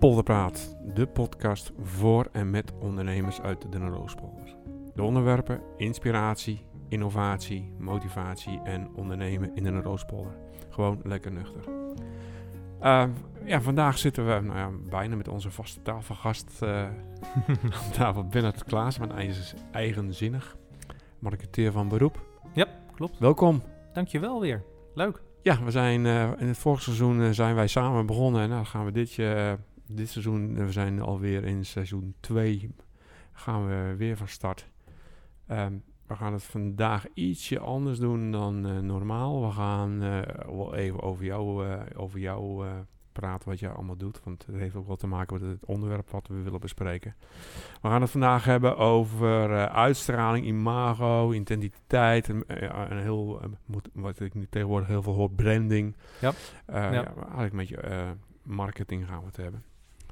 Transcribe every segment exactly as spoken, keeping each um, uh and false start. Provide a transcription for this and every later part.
Polderpraat, de podcast voor en met ondernemers uit de Denne-Roospolder. De onderwerpen inspiratie, innovatie, motivatie en ondernemen in de Denne-Roospolder. Gewoon lekker nuchter. Uh, ja, vandaag zitten we nou ja, bijna met onze vaste tafelgast uh, aan tafel, Bernard Klaas, mijn eigen, eigenzinnig marketeer van beroep. Ja, klopt. Welkom. Dankjewel weer. Leuk. Ja, we zijn uh, in het vorige seizoen uh, zijn wij samen begonnen en nou gaan we dit, uh, dit seizoen, uh, we zijn alweer in seizoen twee, gaan we weer van start. Um, we gaan het vandaag ietsje anders doen dan uh, normaal. We gaan uh, wel even over jou, uh, over jou uh, praten wat jij allemaal doet, want het heeft ook wat te maken met het onderwerp wat we willen bespreken. We gaan het vandaag hebben over uh, uitstraling, imago, identiteit, en, uh, en heel, uh, moet, wat ik nu tegenwoordig heel veel hoor, branding. Ja. Uh, ja. ja, eigenlijk een beetje uh, marketing gaan we het hebben.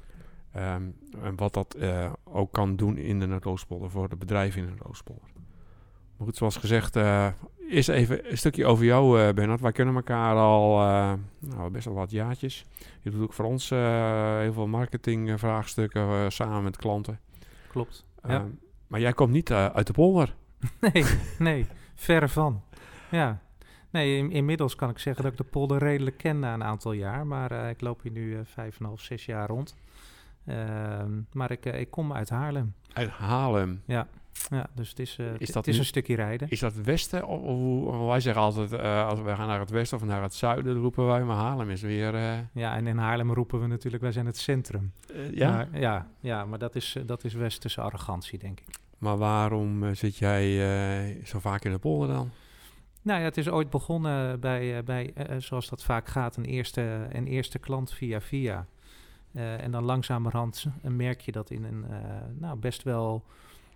Um, en wat dat uh, ook kan doen in de Noordoostpolder voor de bedrijven in de Noordoostpolder. Maar goed, zoals gezegd, uh, eerst even een stukje over jou, uh, Bernard. Wij kennen elkaar al uh, nou, best wel wat jaartjes. Je doet ook voor ons uh, heel veel marketingvraagstukken uh, samen met klanten. Klopt, Uh, ja. Maar jij komt niet uh, uit de polder. Nee, nee, verre van. Ja. Nee, in, inmiddels kan ik zeggen dat ik de polder redelijk ken na een aantal jaar. Maar uh, ik loop hier nu uh, vijf en half, zes jaar rond. Uh, maar ik, uh, ik kom uit Haarlem. Uit Haarlem? Ja. Ja, dus het is, uh, is t- dat het is nu, een stukje rijden. Is dat het westen? Of, of, wij zeggen altijd, uh, als we gaan naar het westen of naar het zuiden, roepen wij, maar Haarlem is weer... Uh... Ja, en in Haarlem roepen we natuurlijk, wij zijn het centrum. Uh, ja? Maar, ja? Ja, maar dat is, uh, dat is westerse arrogantie, denk ik. Maar waarom uh, zit jij uh, zo vaak in de polder dan? Nou ja, het is ooit begonnen bij, uh, bij uh, zoals dat vaak gaat, een eerste, een eerste klant via via. Uh, en dan langzamerhand merk je dat in een uh, nou, best wel...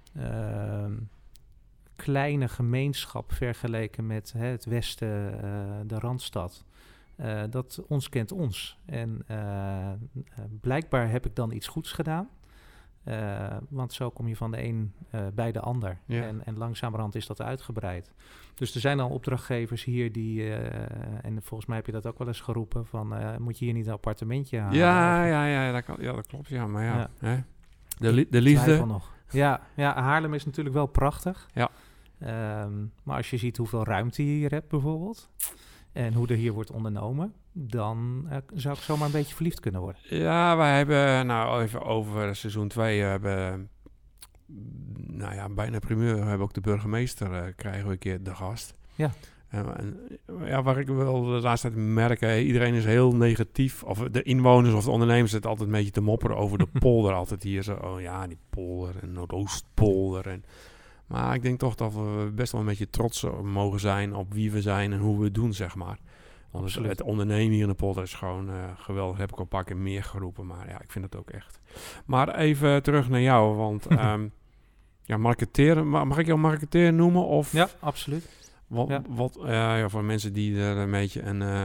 Uh, kleine gemeenschap vergeleken met hè, het westen, uh, de Randstad. Uh, dat ons kent ons. En uh, uh, blijkbaar heb ik dan iets goeds gedaan. Uh, want zo kom je van de een uh, bij de ander. Ja. En, en langzamerhand is dat uitgebreid. Dus er zijn al opdrachtgevers hier die... Uh, en volgens mij heb je dat ook wel eens geroepen... van uh, moet je hier niet een appartementje halen? Ja, ja, ja, dat, kan, ja, dat klopt. Ja, maar ja. ja. Hè? De, li- de liefde... nog. Ja, ja, Haarlem is natuurlijk wel prachtig. Ja. Um, maar als je ziet hoeveel ruimte je hier hebt bijvoorbeeld... en hoe er hier wordt ondernomen... dan uh, zou ik zomaar een beetje verliefd kunnen worden. Ja, wij hebben, nou even over seizoen twee... we hebben, nou ja, bijna primeur. We hebben ook de burgemeester, uh, krijgen we een keer de gast. Ja. Uh, en, ja, waar ik wel de laatste tijd merk... Uh, iedereen is heel negatief. Of de inwoners of de ondernemers zitten altijd een beetje te mopperen... over de polder. Altijd hier zo, oh ja, die polder en Noordoostpolder en... Maar ik denk toch dat we best wel een beetje trots mogen zijn op wie we zijn en hoe we het doen, zeg maar. Want Absoluut. Het ondernemen hier in de polder is gewoon uh, geweldig. Dat heb ik al een paar keer meer geroepen, maar ja, ik vind het ook echt. Maar even terug naar jou, want um, ja, marketeren, mag ik jou marketeer noemen? Of ja, absoluut. Wat, ja. wat uh, ja, voor mensen die er een beetje een, uh,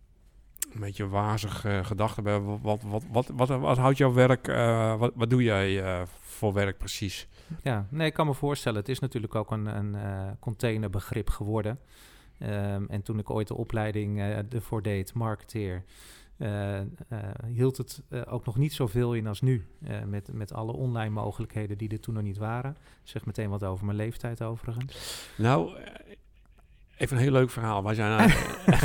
een beetje wazig uh, gedachten hebben, wat, wat, wat, wat, wat, wat houdt jouw werk, uh, wat, wat doe jij uh, voor werk precies? Ja, nee, ik kan me voorstellen. Het is natuurlijk ook een, een uh, containerbegrip geworden. Um, en toen ik ooit de opleiding uh, ervoor deed, marketeer, uh, uh, hield het uh, ook nog niet zoveel in als nu. Uh, met, met alle online mogelijkheden die er toen nog niet waren. Zeg meteen wat over mijn leeftijd overigens. Nou, even een heel leuk verhaal. Wij zijn aan,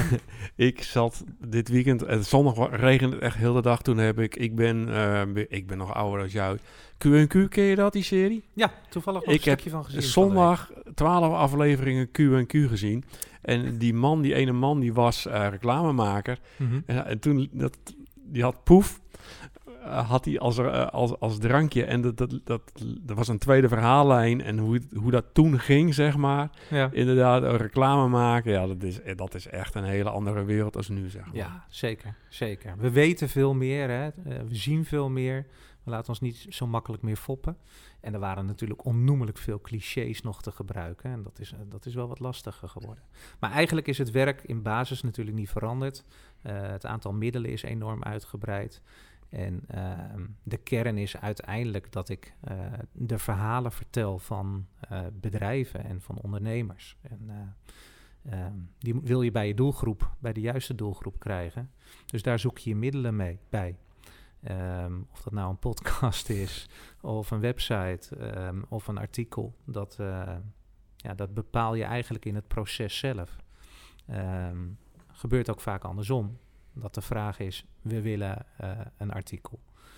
ik zat dit weekend, het zondag regende het echt heel de dag. Toen heb ik, ik ben, uh, ik ben nog ouder dan jou. Q en Q, ken je dat, die serie? Ja, toevallig nog ik een stukje van gezien. Ik heb zondag twaalf afleveringen Q en Q gezien. En die man, die ene man, die was uh, reclamemaker. Mm-hmm. En, en toen, dat, die had poef, uh, had hij als, uh, als, als drankje. En dat, dat, dat, dat was een tweede verhaallijn. En hoe, hoe dat toen ging, zeg maar. Ja. Inderdaad, uh, reclame maken. Ja, dat is, dat is echt een hele andere wereld als nu, zeg maar. Ja, zeker, zeker. We weten veel meer, hè. Uh, we zien veel meer. We laten ons niet zo makkelijk meer foppen. En er waren natuurlijk onnoemelijk veel clichés nog te gebruiken. En dat is, uh, dat is wel wat lastiger geworden. Maar eigenlijk is het werk in basis natuurlijk niet veranderd. Uh, het aantal middelen is enorm uitgebreid. En uh, de kern is uiteindelijk dat ik uh, de verhalen vertel van uh, bedrijven en van ondernemers. En uh, uh, die wil je bij je doelgroep, bij de juiste doelgroep krijgen. Dus daar zoek je je middelen mee bij. Um, of dat nou een podcast is, of een website, um, of een artikel. Dat, uh, ja, dat bepaal je eigenlijk in het proces zelf. Um, gebeurt ook vaak andersom. Dat de vraag is, we willen uh, een artikel.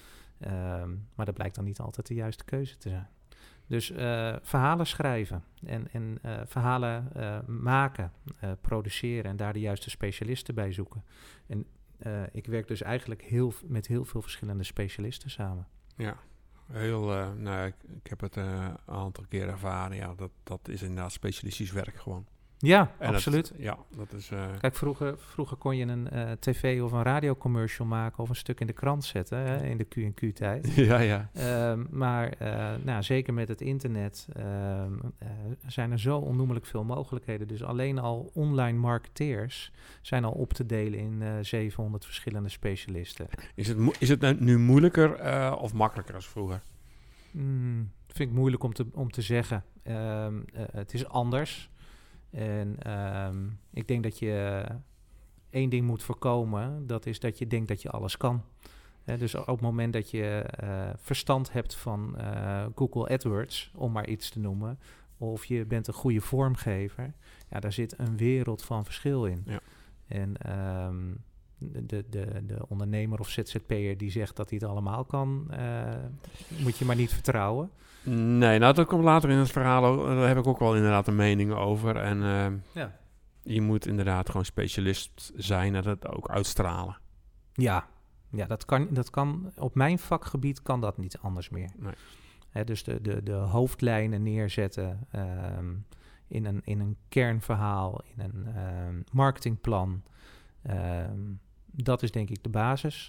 Um, maar dat blijkt dan niet altijd de juiste keuze te zijn. Dus uh, verhalen schrijven en, en uh, verhalen uh, maken, uh, produceren en daar de juiste specialisten bij zoeken. En uh, ik werk dus eigenlijk heel, met heel veel verschillende specialisten samen. Ja, heel, uh, nou, ik, ik heb het uh, een aantal keer ervaren. Ja, dat, dat is inderdaad specialistisch werk gewoon. Ja, en absoluut. Het, ja, dat is... Uh... Kijk, vroeger, vroeger kon je een uh, tv- of een radiocommercial maken of een stuk in de krant zetten, hè, in de Q en Q-tijd. ja, ja. Um, maar uh, nou, zeker met het internet um, uh, zijn er zo onnoemelijk veel mogelijkheden. Dus alleen al online marketeers zijn al op te delen in uh, zevenhonderd verschillende specialisten. Is het, mo- is het nu moeilijker uh, of makkelijker als vroeger? Mm, vind ik moeilijk om te, om te zeggen. Um, uh, het is anders. En um, ik denk dat je uh, één ding moet voorkomen. Dat is dat je denkt dat je alles kan. Uh, dus op het moment dat je uh, verstand hebt van uh, Google AdWords, om maar iets te noemen, of je bent een goede vormgever, ja, daar zit een wereld van verschil in. Ja. En um, de, de, de ondernemer of Z Z P'er die zegt dat hij het allemaal kan, uh, moet je maar niet vertrouwen. Nee, nou dat komt later in het verhaal. Daar heb ik ook wel inderdaad een mening over. En uh, ja. je moet inderdaad gewoon specialist zijn en dat ook uitstralen. Ja, ja dat, kan, dat kan op mijn vakgebied kan dat niet anders meer. Nee. Hè, dus de, de, de hoofdlijnen neerzetten um, in, een, in een kernverhaal, in een um, marketingplan. Um, dat is denk ik de basis.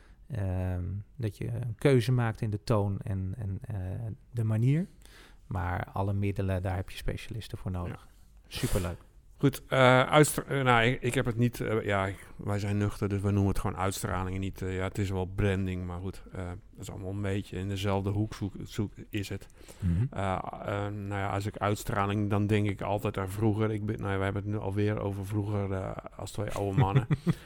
Um, dat je een keuze maakt in de toon en, en uh, de manier. Maar alle middelen, daar heb je specialisten voor nodig. Ja. Superleuk. Goed, uh, uitstra- uh, nou, ik, ik heb het niet... Uh, ja, ik, wij zijn nuchter, dus we noemen het gewoon uitstraling. En niet, uh, ja, het is wel branding, maar goed. Uh, dat is allemaal een beetje in dezelfde hoek zoek, zoek is het. Mm-hmm. Uh, uh, nou ja, als ik uitstraling, dan denk ik altijd aan vroeger. Ik ben, nou ja, we hebben het nu alweer over vroeger uh, als twee oude mannen.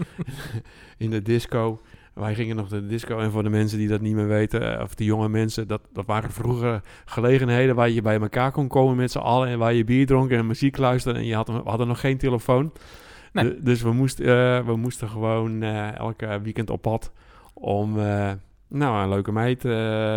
in de disco... Wij gingen nog naar de disco en voor de mensen die dat niet meer weten, of de jonge mensen, dat, dat waren vroeger gelegenheden waar je bij elkaar kon komen met z'n allen en waar je bier dronk en muziek luisterde en je had, we hadden nog geen telefoon. Nee. De, dus we moesten, uh, we moesten gewoon uh, elke weekend op pad om uh, nou, een leuke meid uh,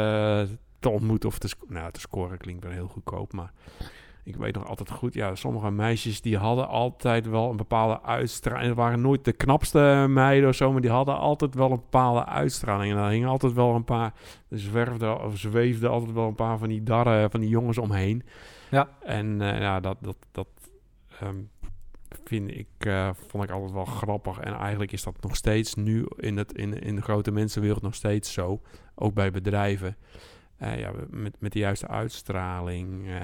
te ontmoeten of te, sc- nou, te scoren klinkt wel heel goedkoop, maar... Ik weet nog altijd goed, ja, sommige meisjes die hadden altijd wel een bepaalde uitstraling. Het waren nooit de knapste meiden of zo, maar die hadden altijd wel een bepaalde uitstraling. En daar hingen altijd wel een paar, er zwerfden of zweefden altijd wel een paar van die darren, van die jongens omheen. Ja. En uh, ja, dat, dat, dat um, vind ik, uh, vond ik altijd wel grappig. En eigenlijk is dat nog steeds nu in, het, in, in de grote mensenwereld nog steeds zo. Ook bij bedrijven. Uh, ja, met, met de juiste uitstraling... Uh,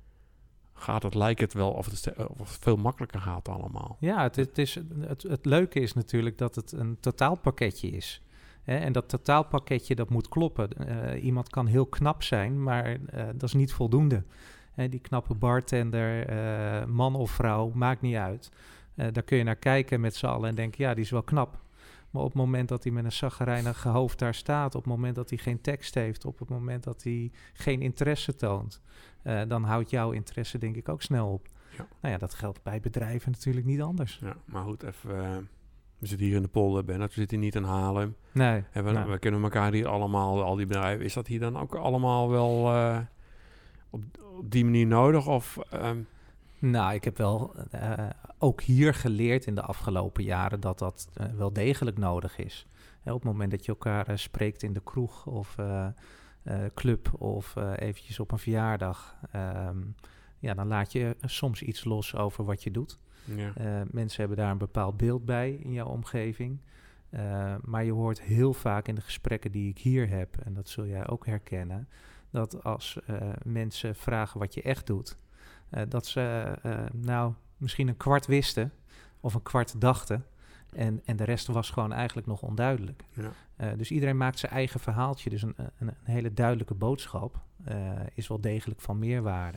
gaat het, lijkt het wel of het, of het veel makkelijker gaat allemaal. Ja, het, het, is, het, het leuke is natuurlijk dat het een totaalpakketje is. Hè? En dat totaalpakketje, dat moet kloppen. Uh, iemand kan heel knap zijn, maar uh, dat is niet voldoende. Hè, die knappe bartender, uh, man of vrouw, maakt niet uit. Uh, daar kun je naar kijken met z'n allen en denken, ja, die is wel knap. Maar op het moment dat hij met een chagrijnig hoofd daar staat, op het moment dat hij geen tekst heeft, op het moment dat hij geen interesse toont, uh, dan houdt jouw interesse denk ik ook snel op. Ja. Nou ja, dat geldt bij bedrijven natuurlijk niet anders. Ja, maar goed, even, uh, we zitten hier in de polder, Bernard, we zitten niet in Haarlem. Nee. En we, nee. we kennen elkaar hier allemaal, al die bedrijven. Is dat hier dan ook allemaal wel uh, op, op die manier nodig? Of... Um, Nou, ik heb wel uh, ook hier geleerd in de afgelopen jaren dat dat uh, wel degelijk nodig is. Hè, op het moment dat je elkaar uh, spreekt in de kroeg of uh, uh, club of uh, eventjes op een verjaardag, um, ja, dan laat je soms iets los over wat je doet. Ja. Uh, mensen hebben daar een bepaald beeld bij in jouw omgeving. Uh, maar je hoort heel vaak in de gesprekken die ik hier heb, en dat zul jij ook herkennen, dat als uh, mensen vragen wat je echt doet, Uh, dat ze uh, nou misschien een kwart wisten of een kwart dachten. En, en de rest was gewoon eigenlijk nog onduidelijk. Ja. Uh, dus iedereen maakt zijn eigen verhaaltje. Dus een, een, een hele duidelijke boodschap uh, is wel degelijk van meerwaarde.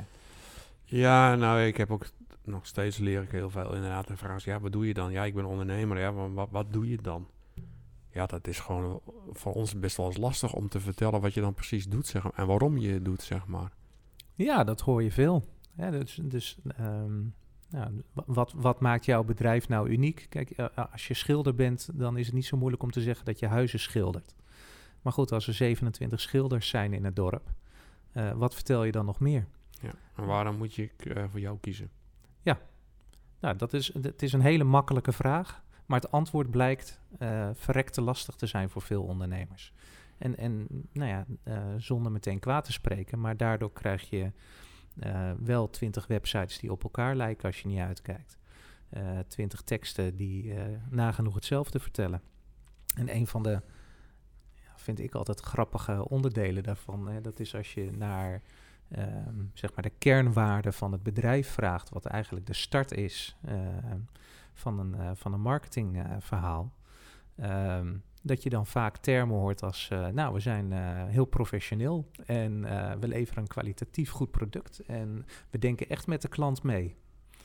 Ja, nou ik heb ook nog steeds leer ik heel veel inderdaad. En vragen ze, ja, wat doe je dan? Ja, ik ben ondernemer. Ja, maar wat, wat doe je dan? ja, dat is gewoon voor ons best wel eens lastig om te vertellen wat je dan precies doet, zeg maar, en waarom je het doet, zeg maar. Ja, dat hoor je veel. Ja, dus dus um, ja, wat, wat maakt jouw bedrijf nou uniek? Kijk, uh, als je schilder bent, dan is het niet zo moeilijk om te zeggen dat je huizen schildert. Maar goed, als er zevenentwintig schilders zijn in het dorp, uh, wat vertel je dan nog meer? Ja, en waarom moet je uh, voor jou kiezen? Ja, nou, dat is, het is een hele makkelijke vraag, maar het antwoord blijkt uh, verrekte lastig te zijn voor veel ondernemers. En, en nou ja, uh, zonder meteen kwaad te spreken, maar daardoor krijg je uh, wel twintig websites die op elkaar lijken als je niet uitkijkt. Uh, twintig teksten die uh, nagenoeg hetzelfde vertellen. En een van de, ja, vind ik altijd grappige onderdelen daarvan, hè, dat is als je naar um, zeg maar de kernwaarde van het bedrijf vraagt, wat eigenlijk de start is uh, van een, uh, van een marketingverhaal. Uh, um, dat je dan vaak termen hoort als, uh, nou, we zijn uh, heel professioneel en uh, we leveren een kwalitatief goed product en we denken echt met de klant mee.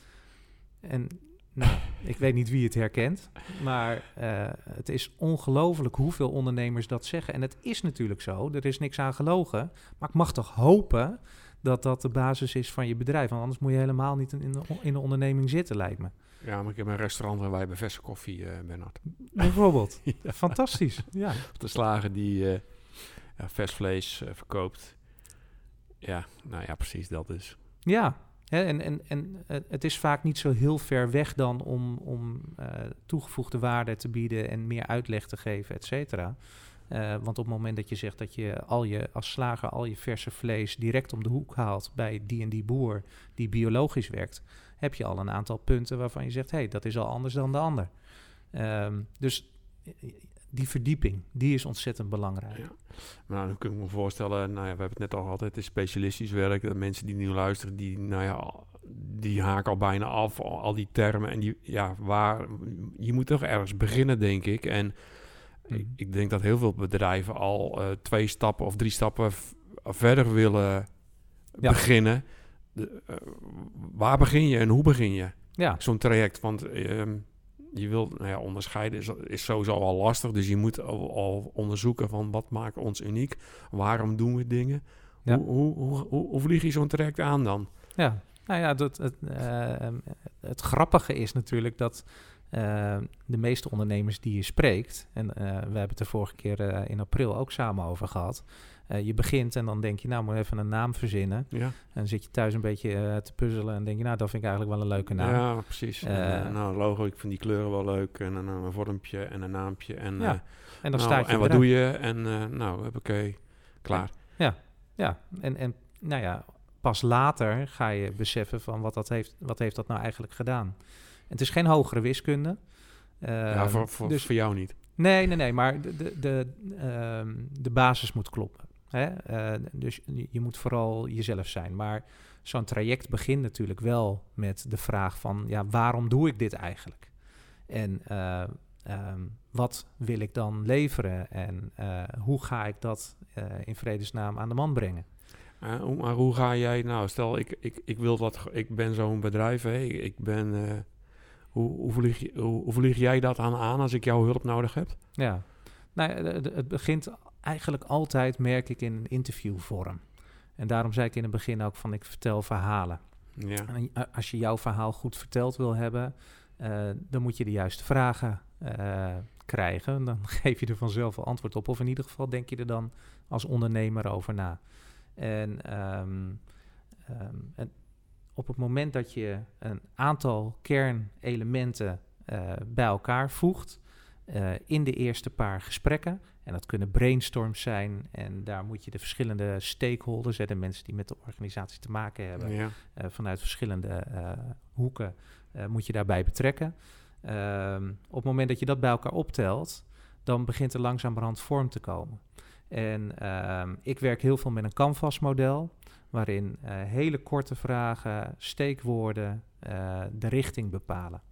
En nou, ik weet niet wie het herkent, maar uh, het is ongelooflijk hoeveel ondernemers dat zeggen. En het is natuurlijk zo, er is niks aan gelogen, maar ik mag toch hopen dat dat de basis is van je bedrijf, want anders moet je helemaal niet in de, in de onderneming zitten, lijkt me. Ja, maar ik heb een restaurant en wij hebben verse koffie, uh, Bernard. Bijvoorbeeld. Ja. Fantastisch. Ja. De slager die uh, ja, vers vlees uh, verkoopt. Ja, nou ja, precies dat dus. Ja, hè, en, en, en het is vaak niet zo heel ver weg dan om, om uh, toegevoegde waarde te bieden en meer uitleg te geven, et cetera. Uh, want op het moment dat je zegt dat je al je als slager al je verse vlees direct om de hoek haalt bij die en die boer die biologisch werkt, heb je al een aantal punten waarvan je zegt, hé, hey, dat is al anders dan de ander. Um, dus die verdieping, die is ontzettend belangrijk. Ja. Nou, dan kun ik me voorstellen, nou ja, we hebben het net al gehad, het is specialistisch werk. De mensen die nu luisteren, die, nou ja, die haken al bijna af, al, al die termen. En die, ja, waar, je moet toch ergens beginnen, denk ik. En mm. ik, ik denk dat heel veel bedrijven al uh, twee stappen of drie stappen v- verder willen ja. beginnen. De, uh, waar begin je en hoe begin je? Ja. Zo'n traject, want um, je wilt, nou ja, onderscheiden is, is sowieso al lastig. Dus je moet al, al onderzoeken van wat maakt ons uniek? Waarom doen we dingen? Ja. Hoe, hoe, hoe, hoe, hoe vlieg je zo'n traject aan dan? Ja, nou ja, dat, het, uh, het grappige is natuurlijk dat uh, de meeste ondernemers die je spreekt, en uh, we hebben het de vorige keer uh, in april ook samen over gehad. Uh, je begint en dan denk je, nou, moet even een naam verzinnen. Ja. En dan zit je thuis een beetje uh, te puzzelen en denk je, nou, dat vind ik eigenlijk wel een leuke naam. Ja, precies. Uh, en, uh, nou, logo, ik vind die kleuren wel leuk. En een, een vormpje en een naampje. En, ja. uh, en dan nou, staat je En wat doe je? En uh, nou, heb ik okay, klaar. Ja, ja. En, en nou ja, pas later ga je beseffen van wat dat heeft, wat heeft dat nou eigenlijk gedaan. En het is geen hogere wiskunde. Uh, ja, voor, voor, dus, voor jou niet. Nee, nee, nee, maar de, de, de, uh, de basis moet kloppen. Hè? Uh, dus je, je moet vooral jezelf zijn. Maar zo'n traject begint natuurlijk wel met de vraag van, ja, waarom doe ik dit eigenlijk? En uh, um, wat wil ik dan leveren? En uh, hoe ga ik dat uh, in vredesnaam aan de man brengen? Uh, hoe, maar hoe ga jij, nou, stel, ik, ik, ik wil dat, ik ben zo'n bedrijf, hè, ik, ik ben, uh, hoe, hoe, vlieg je, hoe, hoe vlieg jij dat aan aan als ik jouw hulp nodig heb? Ja, nou, het begint eigenlijk altijd, merk ik, in een interviewvorm. En daarom zei ik in het begin ook van, ik vertel verhalen. Ja. En als je jouw verhaal goed verteld wil hebben, uh, dan moet je de juiste vragen uh, krijgen. Dan geef je er vanzelf wel antwoord op. Of in ieder geval denk je er dan als ondernemer over na. En, um, um, en op het moment dat je een aantal kernelementen uh, bij elkaar voegt, uh, in de eerste paar gesprekken, en dat kunnen brainstorms zijn, en daar moet je de verschillende stakeholders, hè, de mensen die met de organisatie te maken hebben, ja. uh, vanuit verschillende uh, hoeken, uh, moet je daarbij betrekken. Uh, op het moment dat je dat bij elkaar optelt, dan begint er langzamerhand vorm te komen. En uh, ik werk heel veel met een Canvas-model, waarin uh, hele korte vragen, steekwoorden, uh, de richting bepalen.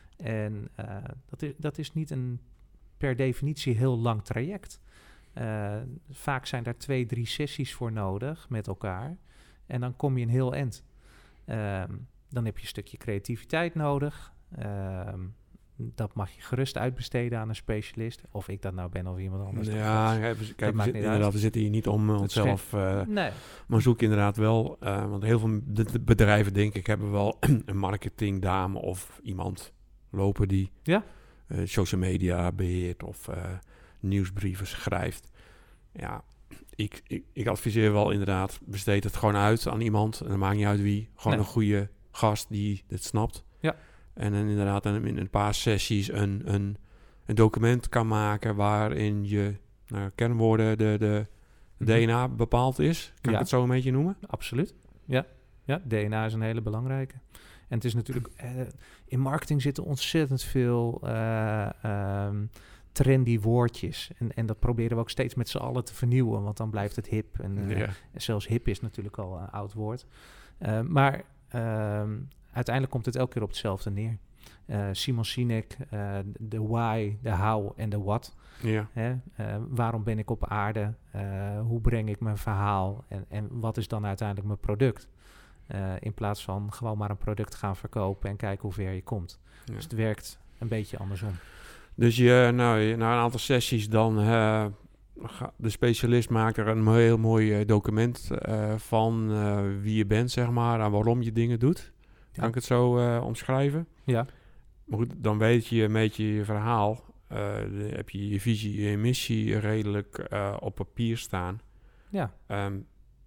En uh, dat, is, dat is niet een per definitie heel lang traject. Uh, vaak zijn daar twee, drie sessies voor nodig met elkaar. En dan kom je een heel eind. Uh, dan heb je een stukje creativiteit nodig. Uh, dat mag je gerust uitbesteden aan een specialist. Of ik dat nou ben of iemand anders. Ja, dat, kijk, kijk, we, maakt zit, niet inderdaad, uit. we zitten hier niet om uh, onszelf... Uh, nee. Maar zoek inderdaad wel... Uh, want heel veel de, de bedrijven, denk ik, hebben wel een marketingdame of iemand lopen die ja? uh, social media beheert of uh, nieuwsbrieven schrijft. Ja, ik, ik, ik adviseer wel inderdaad, besteed het gewoon uit aan iemand. En dan maakt niet uit wie. Gewoon nee. een goede gast die het snapt. Ja. En dan inderdaad in, in een paar sessies een, een, een document kan maken waarin je nou, kernwoorden, de, de mm-hmm. D N A bepaald is. Kan ja. ik het zo een beetje noemen? Absoluut. Ja. ja, D N A is een hele belangrijke. En het is natuurlijk... Uh, in marketing zitten ontzettend veel uh, um, trendy woordjes. En, en dat proberen we ook steeds met z'n allen te vernieuwen. Want dan blijft het hip. En uh, ja. zelfs hip is natuurlijk al een oud woord. Uh, maar uh, uiteindelijk komt het elke keer op hetzelfde neer. Uh, Simon Sinek, uh, de why, de how en de what. Ja. Hè? Uh, waarom ben ik op aarde? Uh, hoe breng ik mijn verhaal? En, en wat is dan uiteindelijk mijn product? Uh, in plaats van gewoon maar een product gaan verkopen en kijken hoe ver je komt. Ja. Dus het werkt een beetje andersom. Dus je, nou, na een aantal sessies dan... Uh, de specialist maakt er een heel mooi uh, document uh, van uh, wie je bent, zeg maar. En waarom je dingen doet. Ja. Kan ik het zo uh, omschrijven? Ja. Maar goed, dan weet je een beetje je verhaal. Uh, dan heb je je visie, je missie redelijk uh, op papier staan. Ja. Um,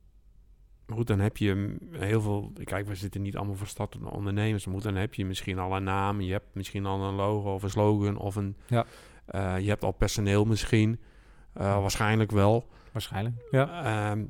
maar goed, dan heb je heel veel... Kijk, we zitten niet allemaal verstandelijke ondernemers. Maar goed, dan heb je misschien al een naam. Je hebt misschien al een logo of een slogan. Of een, ja. uh, je hebt al personeel misschien. Uh, waarschijnlijk wel. Waarschijnlijk, ja. Um,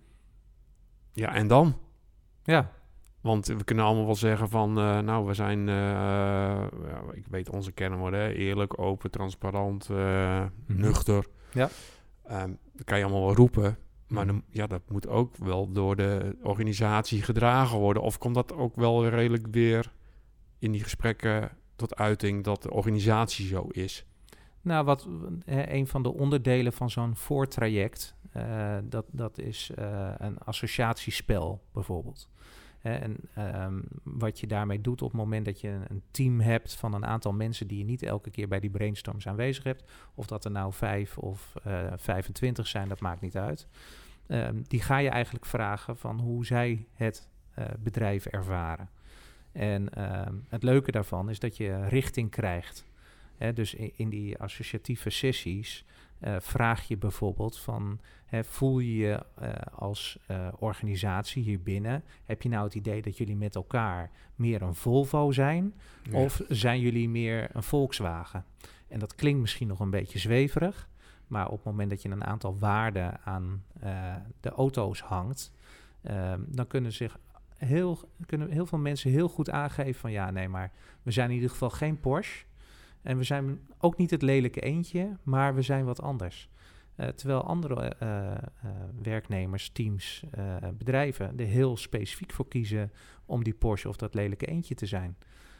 ja, en dan? Ja. Want we kunnen allemaal wel zeggen van... Uh, nou, we zijn... Uh, ja, ik weet onze kernwoorden. Hè, eerlijk, open, transparant, uh, mm-hmm. nuchter. Ja. Um, dat kan je allemaal wel roepen. Maar mm-hmm. dan, ja, dat moet ook wel door de organisatie gedragen worden. Of komt dat ook wel redelijk weer in die gesprekken tot uiting... dat de organisatie zo is? Nou, wat eh, een van de onderdelen van zo'n voortraject... Uh, dat, dat is uh, een associatiespel bijvoorbeeld. Hè, en um, wat je daarmee doet op het moment dat je een team hebt van een aantal mensen die je niet elke keer bij die brainstorms aanwezig hebt, of dat er nou vijf of uh, vijfentwintig zijn, dat maakt niet uit. Um, die ga je eigenlijk vragen van hoe zij het uh, bedrijf ervaren. En um, het leuke daarvan is dat je richting krijgt. Hè, dus in, in die associatieve sessies uh, vraag je bijvoorbeeld van... Hè, voel je je uh, als uh, organisatie hier binnen... heb je nou het idee dat jullie met elkaar meer een Volvo zijn... Ja. Of zijn jullie meer een Volkswagen? En dat klinkt misschien nog een beetje zweverig... maar op het moment dat je een aantal waarden aan uh, de auto's hangt... Uh, dan kunnen zich... Heel, kunnen heel veel mensen heel goed aangeven van... ja, nee, maar we zijn in ieder geval geen Porsche... En we zijn ook niet het lelijke eendje, maar we zijn wat anders. Uh, terwijl andere uh, uh, werknemers, teams, uh, bedrijven er heel specifiek voor kiezen om die Porsche of dat lelijke eendje te zijn.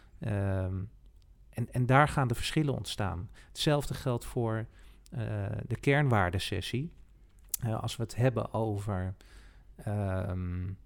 Um, en, en daar gaan de verschillen ontstaan. Hetzelfde geldt voor uh, de kernwaardesessie. Uh, als we het hebben over um,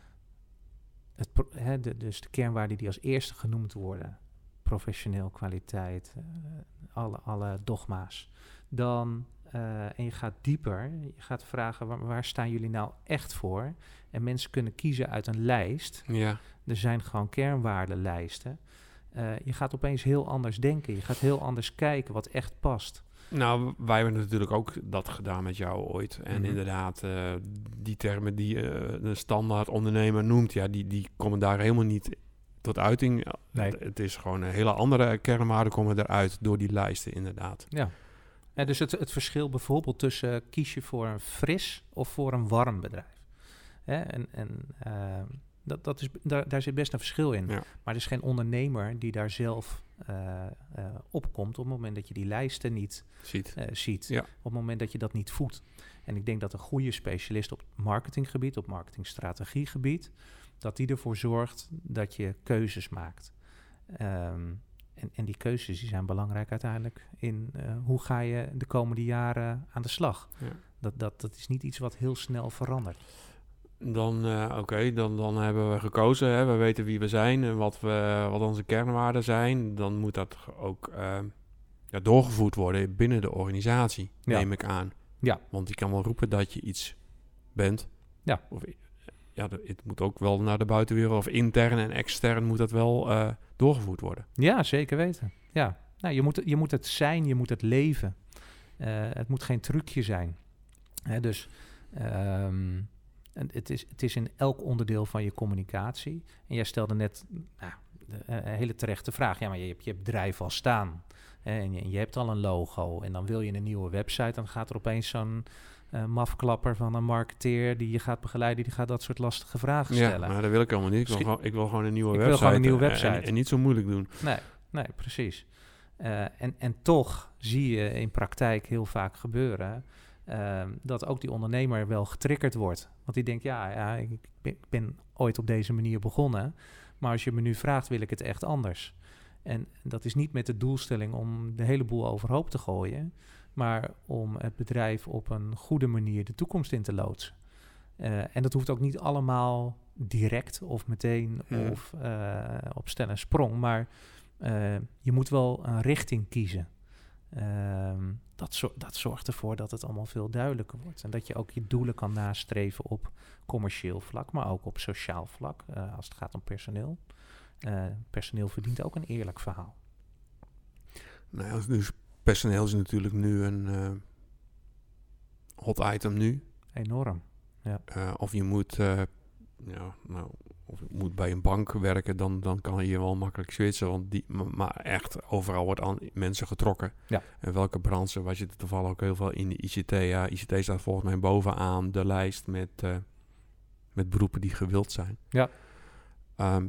het pro- hè, de, dus de kernwaarden die als eerste genoemd worden... professioneel, kwaliteit, uh, alle, alle dogma's. Dan, uh, en je gaat dieper, je gaat vragen, waar, waar staan jullie nou echt voor? En mensen kunnen kiezen uit een lijst. Ja. Er zijn gewoon kernwaardenlijsten. Uh, je gaat opeens heel anders denken. Je gaat heel anders kijken wat echt past. Nou, wij hebben natuurlijk ook dat gedaan met jou ooit. En Mm-hmm. inderdaad, uh, die termen die uh, de standaard ondernemer noemt... ja, die, die komen daar helemaal niet... tot uiting. Nee. Het, het is gewoon een hele andere kernwaarden komen eruit door die lijsten inderdaad. Ja. Ja, dus het, het verschil bijvoorbeeld tussen uh, kies je voor een fris of voor een warm bedrijf. Hè? En, en uh, dat, dat is, daar, daar zit best een verschil in. Ja. Maar er is geen ondernemer die daar zelf uh, uh, opkomt op het moment dat je die lijsten niet ziet. Uh, ziet. Ja. Op het moment dat je dat niet voedt. En ik denk dat een goede specialist op marketinggebied, op marketingstrategiegebied, dat die ervoor zorgt dat je keuzes maakt. Um, en, en die keuzes die zijn belangrijk uiteindelijk in uh, hoe ga je de komende jaren aan de slag. Ja. Dat, dat, dat is niet iets wat heel snel verandert. dan, uh, oké, okay, dan, dan hebben we gekozen. Hè? We weten wie we zijn en wat, we, wat onze kernwaarden zijn. Dan moet dat ook uh, ja, doorgevoerd worden binnen de organisatie, ja. neem ik aan. Ja. Want je kan wel roepen dat je iets bent. Ja. Of, ja, het moet ook wel naar de buitenwereld, of intern en extern moet dat wel uh, doorgevoerd worden. Ja, zeker weten. Ja. Nou, je, moet, je moet het zijn, je moet het leven. Uh, het moet geen trucje zijn. Hè, dus um, het, is, het is in elk onderdeel van je communicatie. En jij stelde net nou, de, uh, een hele terechte vraag. Ja, maar je hebt je bedrijf al staan. Hè, en, je, en je hebt al een logo. En dan wil je een nieuwe website. Dan gaat er opeens zo'n uh, mafklapper van een marketeer die je gaat begeleiden. Die gaat dat soort lastige vragen stellen. Ja, maar dat wil ik helemaal niet. Ik wil, gewoon, ik wil gewoon een nieuwe ik website. Wil gewoon een nieuwe website. En, en niet zo moeilijk doen. Nee, nee precies. Uh, en, en toch zie je in praktijk heel vaak gebeuren uh, dat ook die ondernemer wel getriggerd wordt. Want die denkt, ja, ja ik, ben, ik ben ooit op deze manier begonnen, maar als je me nu vraagt, wil ik het echt anders. En dat is niet met de doelstelling om de hele boel overhoop te gooien, maar om het bedrijf op een goede manier de toekomst in te loodsen. Uh, en dat hoeft ook niet allemaal direct of meteen hmm. of uh, op stel en sprong, maar Uh, je moet wel een richting kiezen. Uh, dat, zo- dat zorgt ervoor dat het allemaal veel duidelijker wordt. En dat je ook je doelen kan nastreven op commercieel vlak, maar ook op sociaal vlak, uh, als het gaat om personeel. Uh, personeel verdient ook een eerlijk verhaal. Nou ja, dus personeel is natuurlijk nu een uh, hot item nu. Enorm, ja. Uh, of je moet... Uh, ja, nou... of je moet bij een bank werken, dan, dan kan je wel makkelijk switchen. Want die, maar echt, overal wordt aan mensen getrokken. Ja. En welke branche, waar zit er toevallig ook heel veel in de I C T. Ja, I C T staat volgens mij bovenaan de lijst met, uh, met beroepen die gewild zijn. Ja. Um,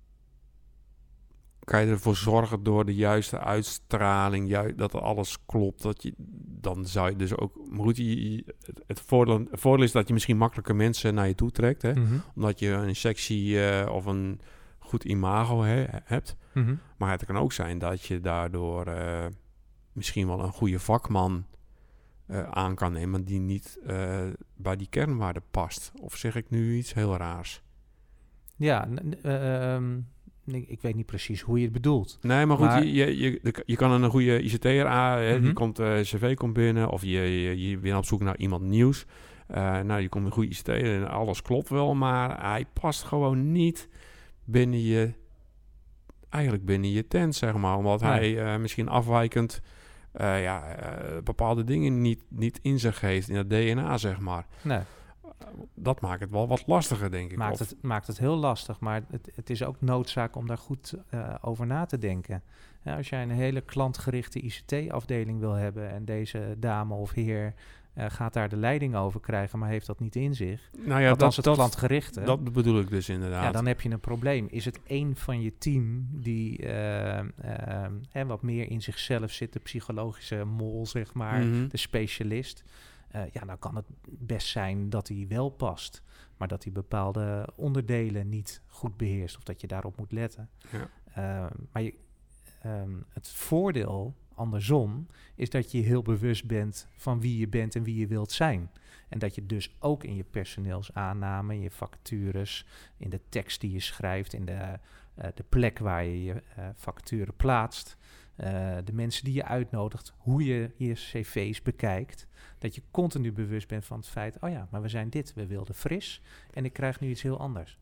kan je ervoor zorgen door de juiste uitstraling, ju- dat alles klopt, dat je, dan zou je dus ook... Maar goed, je, je, het voordeel, het voordeel is dat je misschien makkelijker mensen naar je toe trekt, hè? Mm-hmm. Omdat je een sexy uh, of een goed imago he, hebt. Mm-hmm. Maar het kan ook zijn dat je daardoor uh, misschien wel een goede vakman uh, aan kan nemen, die niet uh, bij die kernwaarden past. Of zeg ik nu iets heel raars? Ja, n- uh, um Ik, ik weet niet precies hoe je het bedoelt. Nee, maar goed, maar... Je, je, je, je kan een goede I C T'er aan, mm-hmm. die komt, uh, cv komt binnen, of je, je, je bent op zoek naar iemand nieuws. Uh, nou, je komt een goede I C T'er en alles klopt wel, maar hij past gewoon niet binnen je, eigenlijk binnen je tent, zeg maar. Omdat nee. hij uh, misschien afwijkend uh, ja, uh, bepaalde dingen niet, niet in zich heeft, in het D N A, zeg maar. Nee. Dat maakt het wel wat lastiger, denk ik. Maakt, het, maakt het heel lastig, maar het, het is ook noodzaak om daar goed uh, over na te denken. Ja, als jij een hele klantgerichte I C T-afdeling wil hebben en deze dame of heer uh, gaat daar de leiding over krijgen, maar heeft dat niet in zich. Nou ja, Althans dat, het dat, klantgerichte. Dat bedoel ik dus inderdaad. Ja, dan heb je een probleem. Is het één van je team die uh, uh, hè, wat meer in zichzelf zit, de psychologische mol, zeg maar, mm-hmm. de specialist... Uh, ja, nou kan het best zijn dat hij wel past, maar dat hij bepaalde onderdelen niet goed beheerst of dat je daarop moet letten. Ja. Uh, maar je, um, het voordeel andersom is dat je heel bewust bent van wie je bent en wie je wilt zijn. En dat je dus ook in je personeelsaanname, in je vacatures, in de tekst die je schrijft, in de, uh, de plek waar je je uh, vacature plaatst, uh, de mensen die je uitnodigt, hoe je je cv's bekijkt, dat je continu bewust bent van het feit, oh ja, maar we zijn dit, we wilden fris en ik krijg nu iets heel anders.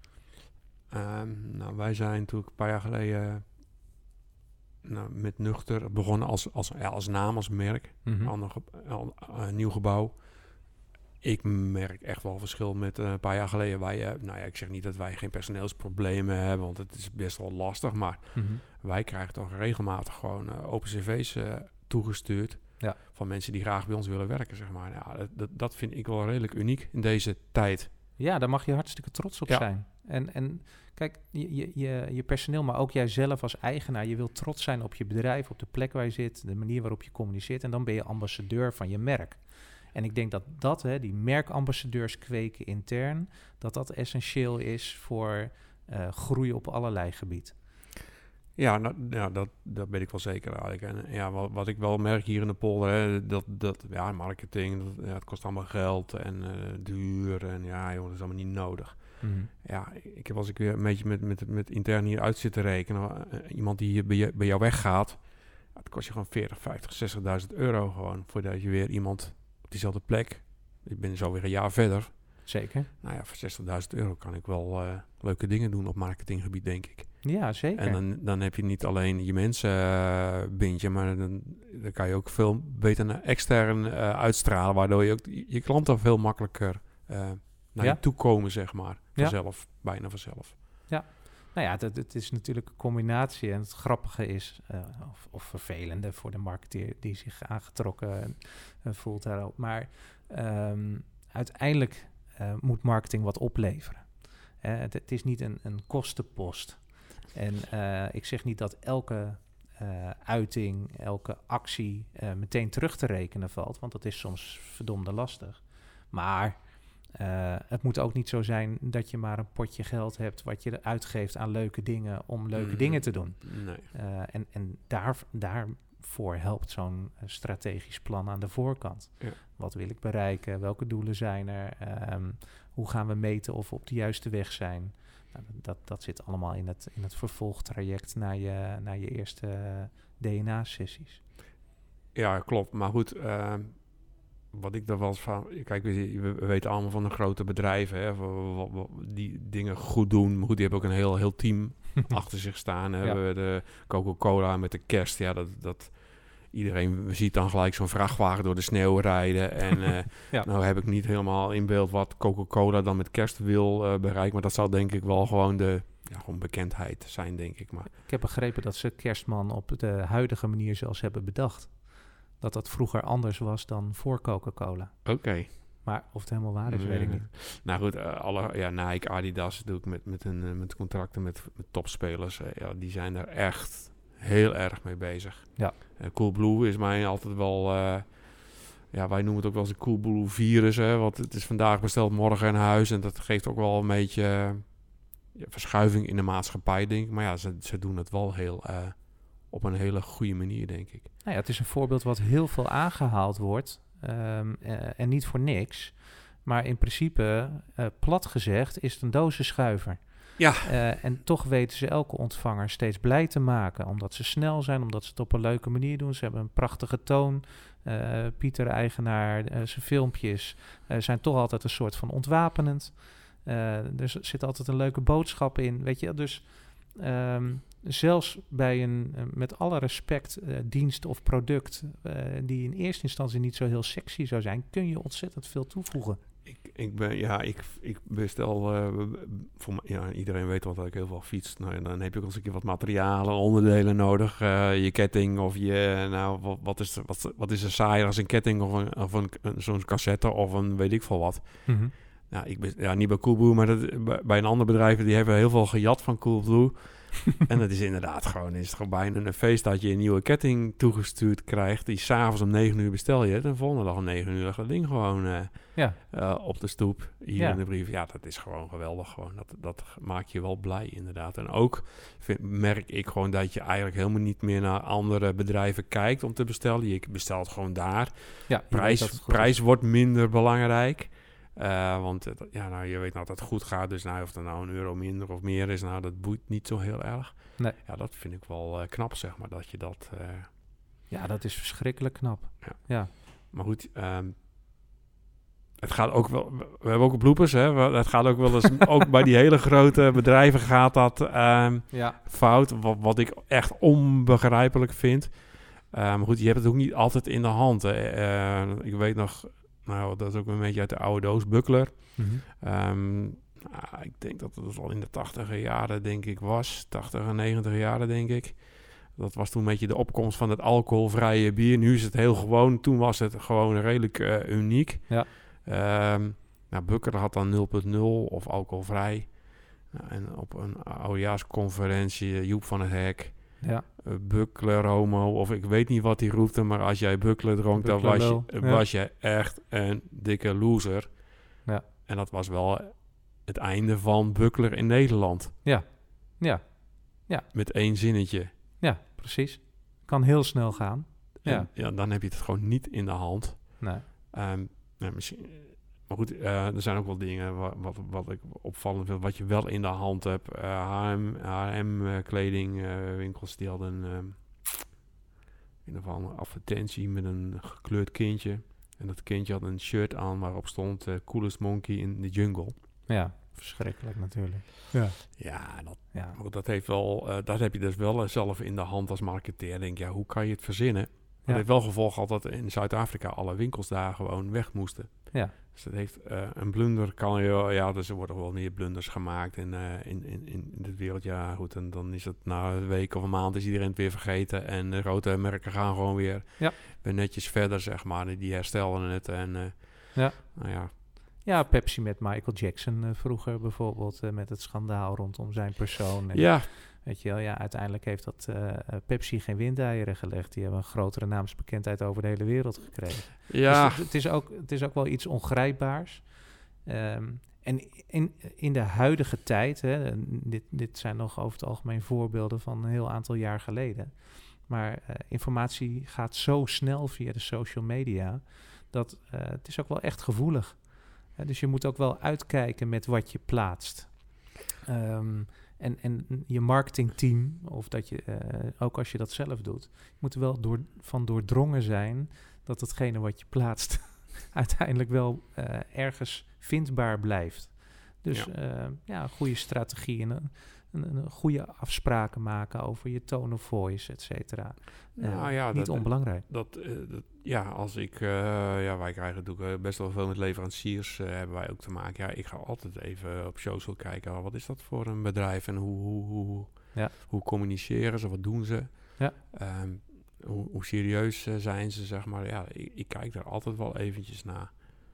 Um, nou, wij zijn natuurlijk een paar jaar geleden nou, met Nuchter begonnen als, als, ja, als naam, als merk, mm-hmm. ander ge- al, uh, nieuw gebouw. Ik merk echt wel verschil met uh, een paar jaar geleden. Wij, uh, nou ja, ik zeg niet dat wij geen personeelsproblemen hebben, want het is best wel lastig, maar mm-hmm. wij krijgen toch regelmatig gewoon uh, open cv's uh, toegestuurd. Ja. Van mensen die graag bij ons willen werken, zeg maar. Ja, dat, dat, dat vind ik wel redelijk uniek in deze tijd. Ja, daar mag je hartstikke trots op ja. zijn. En, en kijk, je, je, je personeel, maar ook jijzelf als eigenaar, je wilt trots zijn op je bedrijf, op de plek waar je zit, de manier waarop je communiceert. En dan ben je ambassadeur van je merk. En ik denk dat dat, hè, die merkambassadeurs kweken intern, dat dat essentieel is voor uh, groei op allerlei gebieden. Ja, nou, ja dat, dat weet ik wel zeker eigenlijk. En ja, wat, wat ik wel merk hier in de polder, hè, dat, dat ja, marketing, dat, ja, het kost allemaal geld en uh, duur en ja, joh, dat is allemaal niet nodig. Mm-hmm. Ja, ik heb als ik weer een beetje met, met, met intern hier uit zit te rekenen, uh, iemand die hier bij, je, bij jou weggaat, het kost je gewoon veertig, vijftig, zestigduizend euro gewoon, voordat je weer iemand op diezelfde plek, ik ben zo weer een jaar verder. Zeker. Nou ja, voor zestigduizend euro kan ik wel uh, leuke dingen doen op marketinggebied, denk ik. Ja, zeker. En dan, dan heb je niet alleen je mensen uh, bindje, maar dan, dan kan je ook veel beter naar extern uh, uitstralen, waardoor je ook je klanten veel makkelijker uh, naar ja. je toe komen, zeg maar. Vanzelf, ja. bijna vanzelf. Ja, nou ja, het, het is natuurlijk een combinatie. En het grappige is, uh, of, of vervelende voor de marketeer die zich aangetrokken uh, voelt daarop. Maar um, uiteindelijk uh, moet marketing wat opleveren. Uh, het, het is niet een, een kostenpost. En uh, ik zeg niet dat elke uh, uiting, elke actie uh, meteen terug te rekenen valt. Want dat is soms verdomde lastig. Maar uh, het moet ook niet zo zijn dat je maar een potje geld hebt wat je uitgeeft aan leuke dingen om leuke mm, dingen te doen. Nee. Uh, en en daar, daarvoor helpt zo'n strategisch plan aan de voorkant. Ja. Wat wil ik bereiken? Welke doelen zijn er? Um, hoe gaan we meten of we op de juiste weg zijn? Nou, dat, dat zit allemaal in het, in het vervolgtraject naar je, naar je eerste uh, D N A-sessies. Ja, klopt. Maar goed, uh, wat ik daar wel eens van... Kijk, we, we weten allemaal van de grote bedrijven, hè, die dingen goed doen. Maar goed, die hebben ook een heel, heel team achter zich staan. Hè. Ja. We de Coca-Cola met de kerst, ja, dat... dat iedereen ziet dan gelijk zo'n vrachtwagen door de sneeuw rijden. En uh, ja. nou heb ik niet helemaal in beeld wat Coca-Cola dan met kerst wil uh, bereiken. Maar dat zal denk ik wel gewoon de ja, gewoon bekendheid zijn, denk ik. Maar ik heb begrepen dat ze Kerstman op de huidige manier zelfs hebben bedacht. Dat dat vroeger anders was dan voor Coca-Cola. Oké. Okay. Maar of het helemaal waar is, nee. weet ik niet. Nou goed, uh, alle ja, Nike, Adidas doe ik met, met, een, uh, met contracten met, met topspelers. Uh, ja, die zijn daar echt... heel erg mee bezig. Ja. Uh, Coolblue is mij altijd wel... Uh, ja, wij noemen het ook wel eens een Coolblue virus. Hè, want het is vandaag besteld, morgen in huis. En dat geeft ook wel een beetje uh, ja, verschuiving in de maatschappij, denk ik. Maar ja, ze, ze doen het wel heel... Uh, op een hele goede manier, denk ik. Nou ja, het is een voorbeeld wat heel veel aangehaald wordt. Um, uh, en niet voor niks. Maar in principe, uh, plat gezegd, is het een dozenschuiver. Ja. Uh, en toch weten ze elke ontvanger steeds blij te maken. Omdat ze snel zijn, omdat ze het op een leuke manier doen. Ze hebben een prachtige toon. Uh, Pieter, eigenaar, uh, zijn filmpjes uh, zijn toch altijd een soort van ontwapenend. Uh, er zit altijd een leuke boodschap in. Weet je, dus um, zelfs bij een, uh, met alle respect, uh, dienst of product... Uh, die in eerste instantie niet zo heel sexy zou zijn... kun je ontzettend veel toevoegen. Ik, ik ben, ja, ik, ik bestel, uh, voor, ja, iedereen weet wel dat ik heel veel fiets. Nou, en dan heb je ook eens een keer wat materialen, onderdelen nodig. Uh, je ketting of je, nou, wat, wat, is, wat, wat is er saaier als een ketting of, een, of een, een, zo'n cassette of een weet ik veel wat. Mm-hmm. Nou, ik ben, ja, niet bij Coolblue, maar dat, bij, bij een ander bedrijf, die hebben heel veel gejat van Coolblue. En dat is inderdaad gewoon, is het gewoon bijna een feest dat je een nieuwe ketting toegestuurd krijgt. Die s'avonds om negen uur bestel je het. En de volgende dag om negen uur ligt dat ding gewoon uh, ja. uh, op de stoep. Hier ja. in de brief. Ja, dat is gewoon geweldig. Gewoon. Dat, dat maakt je wel blij inderdaad. En ook vind, merk ik gewoon dat je eigenlijk helemaal niet meer naar andere bedrijven kijkt om te bestellen. Je bestelt gewoon daar. Ja, prijs prijs wordt minder belangrijk. Uh, want het, ja, nou, je weet nou dat het goed gaat, dus nou, of er nou een euro minder of meer is, nou, dat boeit niet zo heel erg. Nee. Ja, dat vind ik wel uh, knap, zeg maar, dat je dat... Uh... Ja, dat is verschrikkelijk knap. Ja. ja. Maar goed, um, het gaat ook wel... We hebben ook bloepers, hè. Het gaat ook wel eens... ook bij die hele grote bedrijven gaat dat um, ja. fout, wat, wat ik echt onbegrijpelijk vind. Uh, maar goed, je hebt het ook niet altijd in de hand. Hè. Uh, ik weet nog... Nou, dat is ook een beetje uit de oude doos, Buckler. Mm-hmm. Um, nou, ik denk dat het al in de tachtiger jaren, denk ik, was. tachtig en negentig jaren, denk ik. Dat was toen een beetje de opkomst van het alcoholvrije bier. Nu is het heel gewoon. Toen was het gewoon redelijk uh, uniek. Ja. Um, nou, Buckler had dan nul punt nul of alcoholvrij. Nou, en op een oudejaarsconferentie, Joep van het Hek... Ja. Uh, Buckler homo, of ik weet niet wat hij roepte, maar als jij Buckler dronk, dan was je, ja. was je echt een dikke loser. Ja. En dat was wel het einde van Buckler in Nederland. Ja, ja. Ja. Met één zinnetje. Ja, precies. Kan heel snel gaan. Ja. En, ja, dan heb je het gewoon niet in de hand. Nee. Um, nou, misschien, maar goed, uh, er zijn ook wel dingen wat, wat, wat ik opvallend vind, wat je wel in de hand hebt. Uh, H en M uh, kledingwinkels, uh, die hadden uh, in ieder geval een advertentie met een gekleurd kindje. En dat kindje had een shirt aan waarop stond uh, Coolest Monkey in the Jungle. Ja, verschrikkelijk natuurlijk. Ja, ja, dat, ja. Maar dat heeft wel, uh, dat heb je dus wel uh, zelf in de hand als marketeer. Denk ja, hoe kan je het verzinnen? Dat Ja. heeft wel gevolg gehad dat in Zuid-Afrika alle winkels daar gewoon weg moesten. Ja. Dus dat heeft uh, een blunder kan je, ja, dus er worden wel meer blunders gemaakt in, uh, in, in, in dit wereld. Ja, goed, en dan is het na een week of een maand is iedereen het weer vergeten. En de grote merken gaan gewoon weer, ja. weer netjes verder, zeg maar. Die herstellen het en, uh, ja. nou ja. Ja, Pepsi met Michael Jackson uh, vroeger bijvoorbeeld, uh, met het schandaal rondom zijn persoon. En, ja. Weet je wel, ja, uiteindelijk heeft dat uh, Pepsi geen windeieren gelegd. Die hebben een grotere naamsbekendheid over de hele wereld gekregen. Ja. Dus het, het, is ook, het is ook wel iets ongrijpbaars. Um, en in, in de huidige tijd, hè, dit, dit zijn nog over het algemeen voorbeelden van een heel aantal jaar geleden. Maar uh, informatie gaat zo snel via de social media, dat uh, het is ook wel echt gevoelig. Uh, dus je moet ook wel uitkijken met wat je plaatst. Um, En, en je marketingteam, of dat je, uh, ook als je dat zelf doet, moet er wel door, van doordrongen zijn dat hetgene wat je plaatst uiteindelijk wel uh, ergens vindbaar blijft. Dus ja, uh, ja een goede strategie en een, een, een goede afspraken maken over je tone of voice, et cetera. Uh, nou ja, niet dat, onbelangrijk. Dat, uh, dat, ja, als ik, uh, ja, wij krijgen natuurlijk best wel veel met leveranciers, uh, hebben wij ook te maken. Ja, ik ga altijd even op social kijken, oh, wat is dat voor een bedrijf en hoe, hoe, hoe, ja. hoe communiceren ze, wat doen ze? Ja. Um, hoe, hoe serieus uh, zijn ze, zeg maar. Ja, ik, ik kijk daar altijd wel eventjes naar.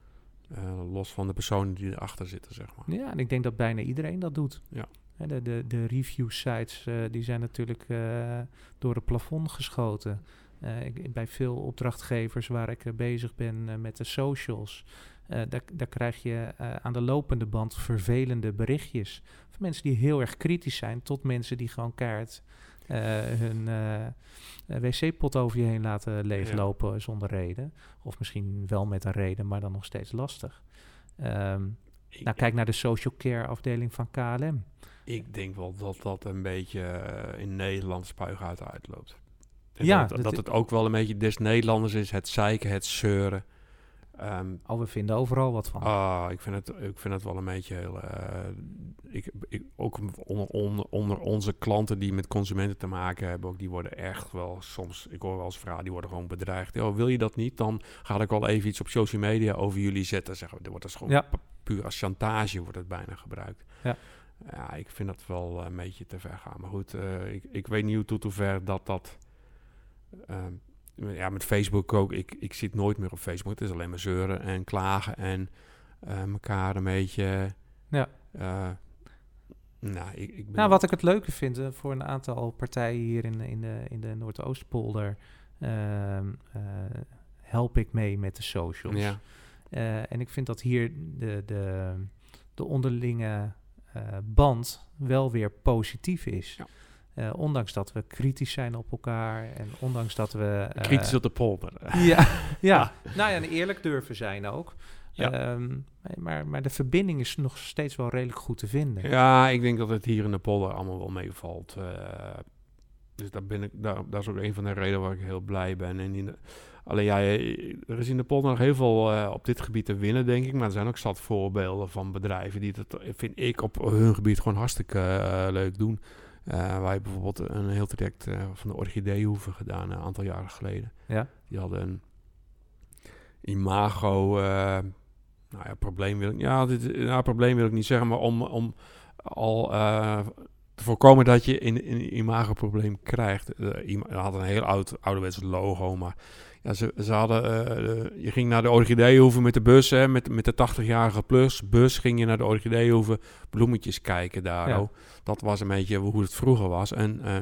Uh, los van de personen die erachter zitten, zeg maar. Ja, en ik denk dat bijna iedereen dat doet. Ja. De, de, de review sites uh, die zijn natuurlijk uh, door het plafond geschoten. Uh, ik, bij veel opdrachtgevers waar ik uh, bezig ben uh, met de socials, uh, daar, daar krijg je uh, aan de lopende band vervelende berichtjes. Van mensen die heel erg kritisch zijn, tot mensen die gewoon keihard uh, hun uh, wc-pot over je heen laten leeglopen ja. zonder reden. Of misschien wel met een reden, maar dan nog steeds lastig. Um, ik, nou, kijk naar de social care afdeling van K L M. Ik denk wel dat dat een beetje uh, in Nederland spuigaten uitloopt. En ja, dat, dat, dat het ook wel een beetje des Nederlanders is, het zeiken, het zeuren. Um, oh, we vinden overal wat van. Ah, ik vind het, ik vind het wel een beetje heel... Uh, ik, ik, ook onder, onder, onder onze klanten die met consumenten te maken hebben, ook die worden echt wel soms... Ik hoor wel eens vragen, die worden gewoon bedreigd. Oh, wil je dat niet? Dan ga ik wel even iets op social media over jullie zetten. Zeggen we, er wordt dus gewoon ja. puur als chantage wordt het bijna gebruikt. Ja. Ja, ik vind dat wel uh, een beetje te ver gaan. Maar goed, uh, ik, ik weet niet tot hoever dat dat... Uh, ja, met Facebook ook. Ik, ik zit nooit meer op Facebook. Het is alleen maar zeuren en klagen en uh, elkaar een beetje... Ja. Uh, nou, ik, ik ben nou, wat ik het leuke vind, uh, voor een aantal partijen hier in, in de, in de Noordoostpolder uh, uh, help ik mee met de socials. Ja. Uh, en ik vind dat hier de, de, de onderlinge uh, band wel weer positief is. Ja. Uh, ondanks dat we kritisch zijn op elkaar en ondanks dat we... Uh, kritisch op de polder. ja, ja. Nou ja, en eerlijk durven zijn ook. Ja. Um, maar, maar de verbinding is nog steeds wel redelijk goed te vinden. Ja, ik denk dat het hier in de polder allemaal wel meevalt. Uh, dus daar ben ik, daar, dat is ook een van de redenen waar ik heel blij ben. En in de, alleen ja, er is in de polder nog heel veel uh, op dit gebied te winnen, denk ik. Maar er zijn ook zat voorbeelden van bedrijven die dat, vind ik, op hun gebied gewoon hartstikke uh, leuk doen. Uh, wij hebben bijvoorbeeld een heel traject uh, van de Orchideehoeve gedaan een aantal jaren geleden. Ja. Die hadden een imago, uh, nou ja, probleem wil ik, ja, dit, nou, probleem wil ik niet zeggen, maar om, om al uh, te voorkomen dat je een, een imagoprobleem krijgt. Uh, ima- had een heel oud ouderwets logo, maar ja, ze, ze hadden, uh, de, je ging naar de Orchideehoeve met de bus, hè, met, met de tachtigjarige plus bus ging je naar de Orchideehoeve bloemetjes kijken daar. Ja. Dat was een beetje hoe het vroeger was. En uh,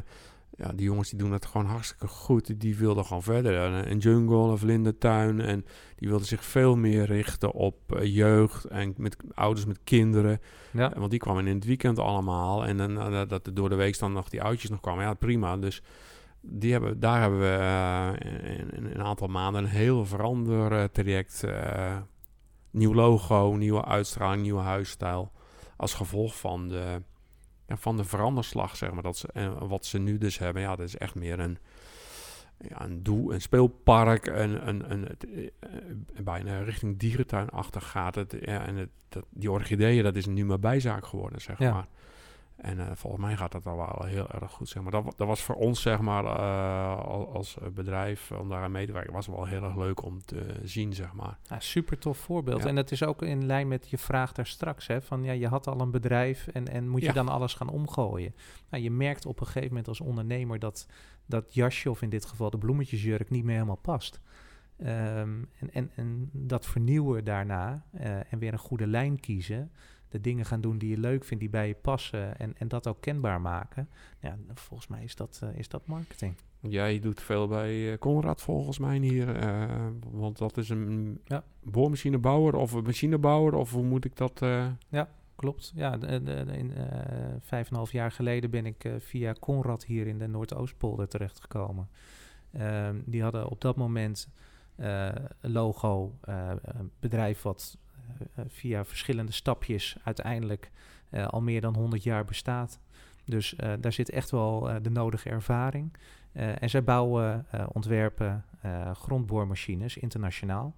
ja, die jongens die doen het gewoon hartstikke goed. Die, die wilden gewoon verder. Een, een jungle, een vlindertuin. En die wilden zich veel meer richten op uh, jeugd en met ouders met kinderen. Ja. Uh, want die kwamen in het weekend allemaal. En dan, uh, dat er door de week dan nog die oudjes nog kwamen. Ja, prima. Dus die hebben, daar hebben we uh, in, in een aantal maanden een heel verander traject. Uh, nieuw logo, nieuwe uitstraling, nieuwe huisstijl. Als gevolg van de... Ja, van de veranderslag, zeg maar, dat ze, en wat ze nu dus hebben, ja, dat is echt meer een, ja, een doel, een speelpark, een, een, een, het, uh, bijna richting dierentuinachtig gaat het, ja, en het, dat, die orchideeën, dat is nu maar bijzaak geworden, zeg ja. maar. En uh, volgens mij gaat dat al wel heel erg goed, zeg maar. Dat, dat was voor ons, zeg maar, uh, als bedrijf, om daar aan mee te werken, was wel heel erg leuk om te zien, zeg maar. Ja, super tof voorbeeld. Ja. En dat is ook in lijn met je vraag daar straks, hè, van ja, je had al een bedrijf en, en moet je ja. dan alles gaan omgooien? Nou, je merkt op een gegeven moment als ondernemer dat dat jasje, of in dit geval de bloemetjesjurk, niet meer helemaal past. Um, en, en, en dat vernieuwen daarna uh, en weer een goede lijn kiezen, de dingen gaan doen die je leuk vindt, die bij je passen en, en dat ook kenbaar maken. Ja, volgens mij is dat, uh, is dat marketing. Jij doet veel bij Conrad volgens mij hier, uh, want dat is een ja. boormachinebouwer of een machinebouwer, of hoe moet ik dat... Uh... Ja, klopt. Ja, de, de, de, in, uh, vijf en een half jaar geleden ben ik uh, via Conrad hier in de Noordoostpolder terechtgekomen. Uh, die hadden op dat moment uh, een logo, uh, een bedrijf wat uh, via verschillende stapjes uiteindelijk uh, al meer dan honderd jaar bestaat. Dus uh, daar zit echt wel uh, de nodige ervaring. Uh, en zij bouwen, uh, ontwerpen uh, grondboormachines internationaal.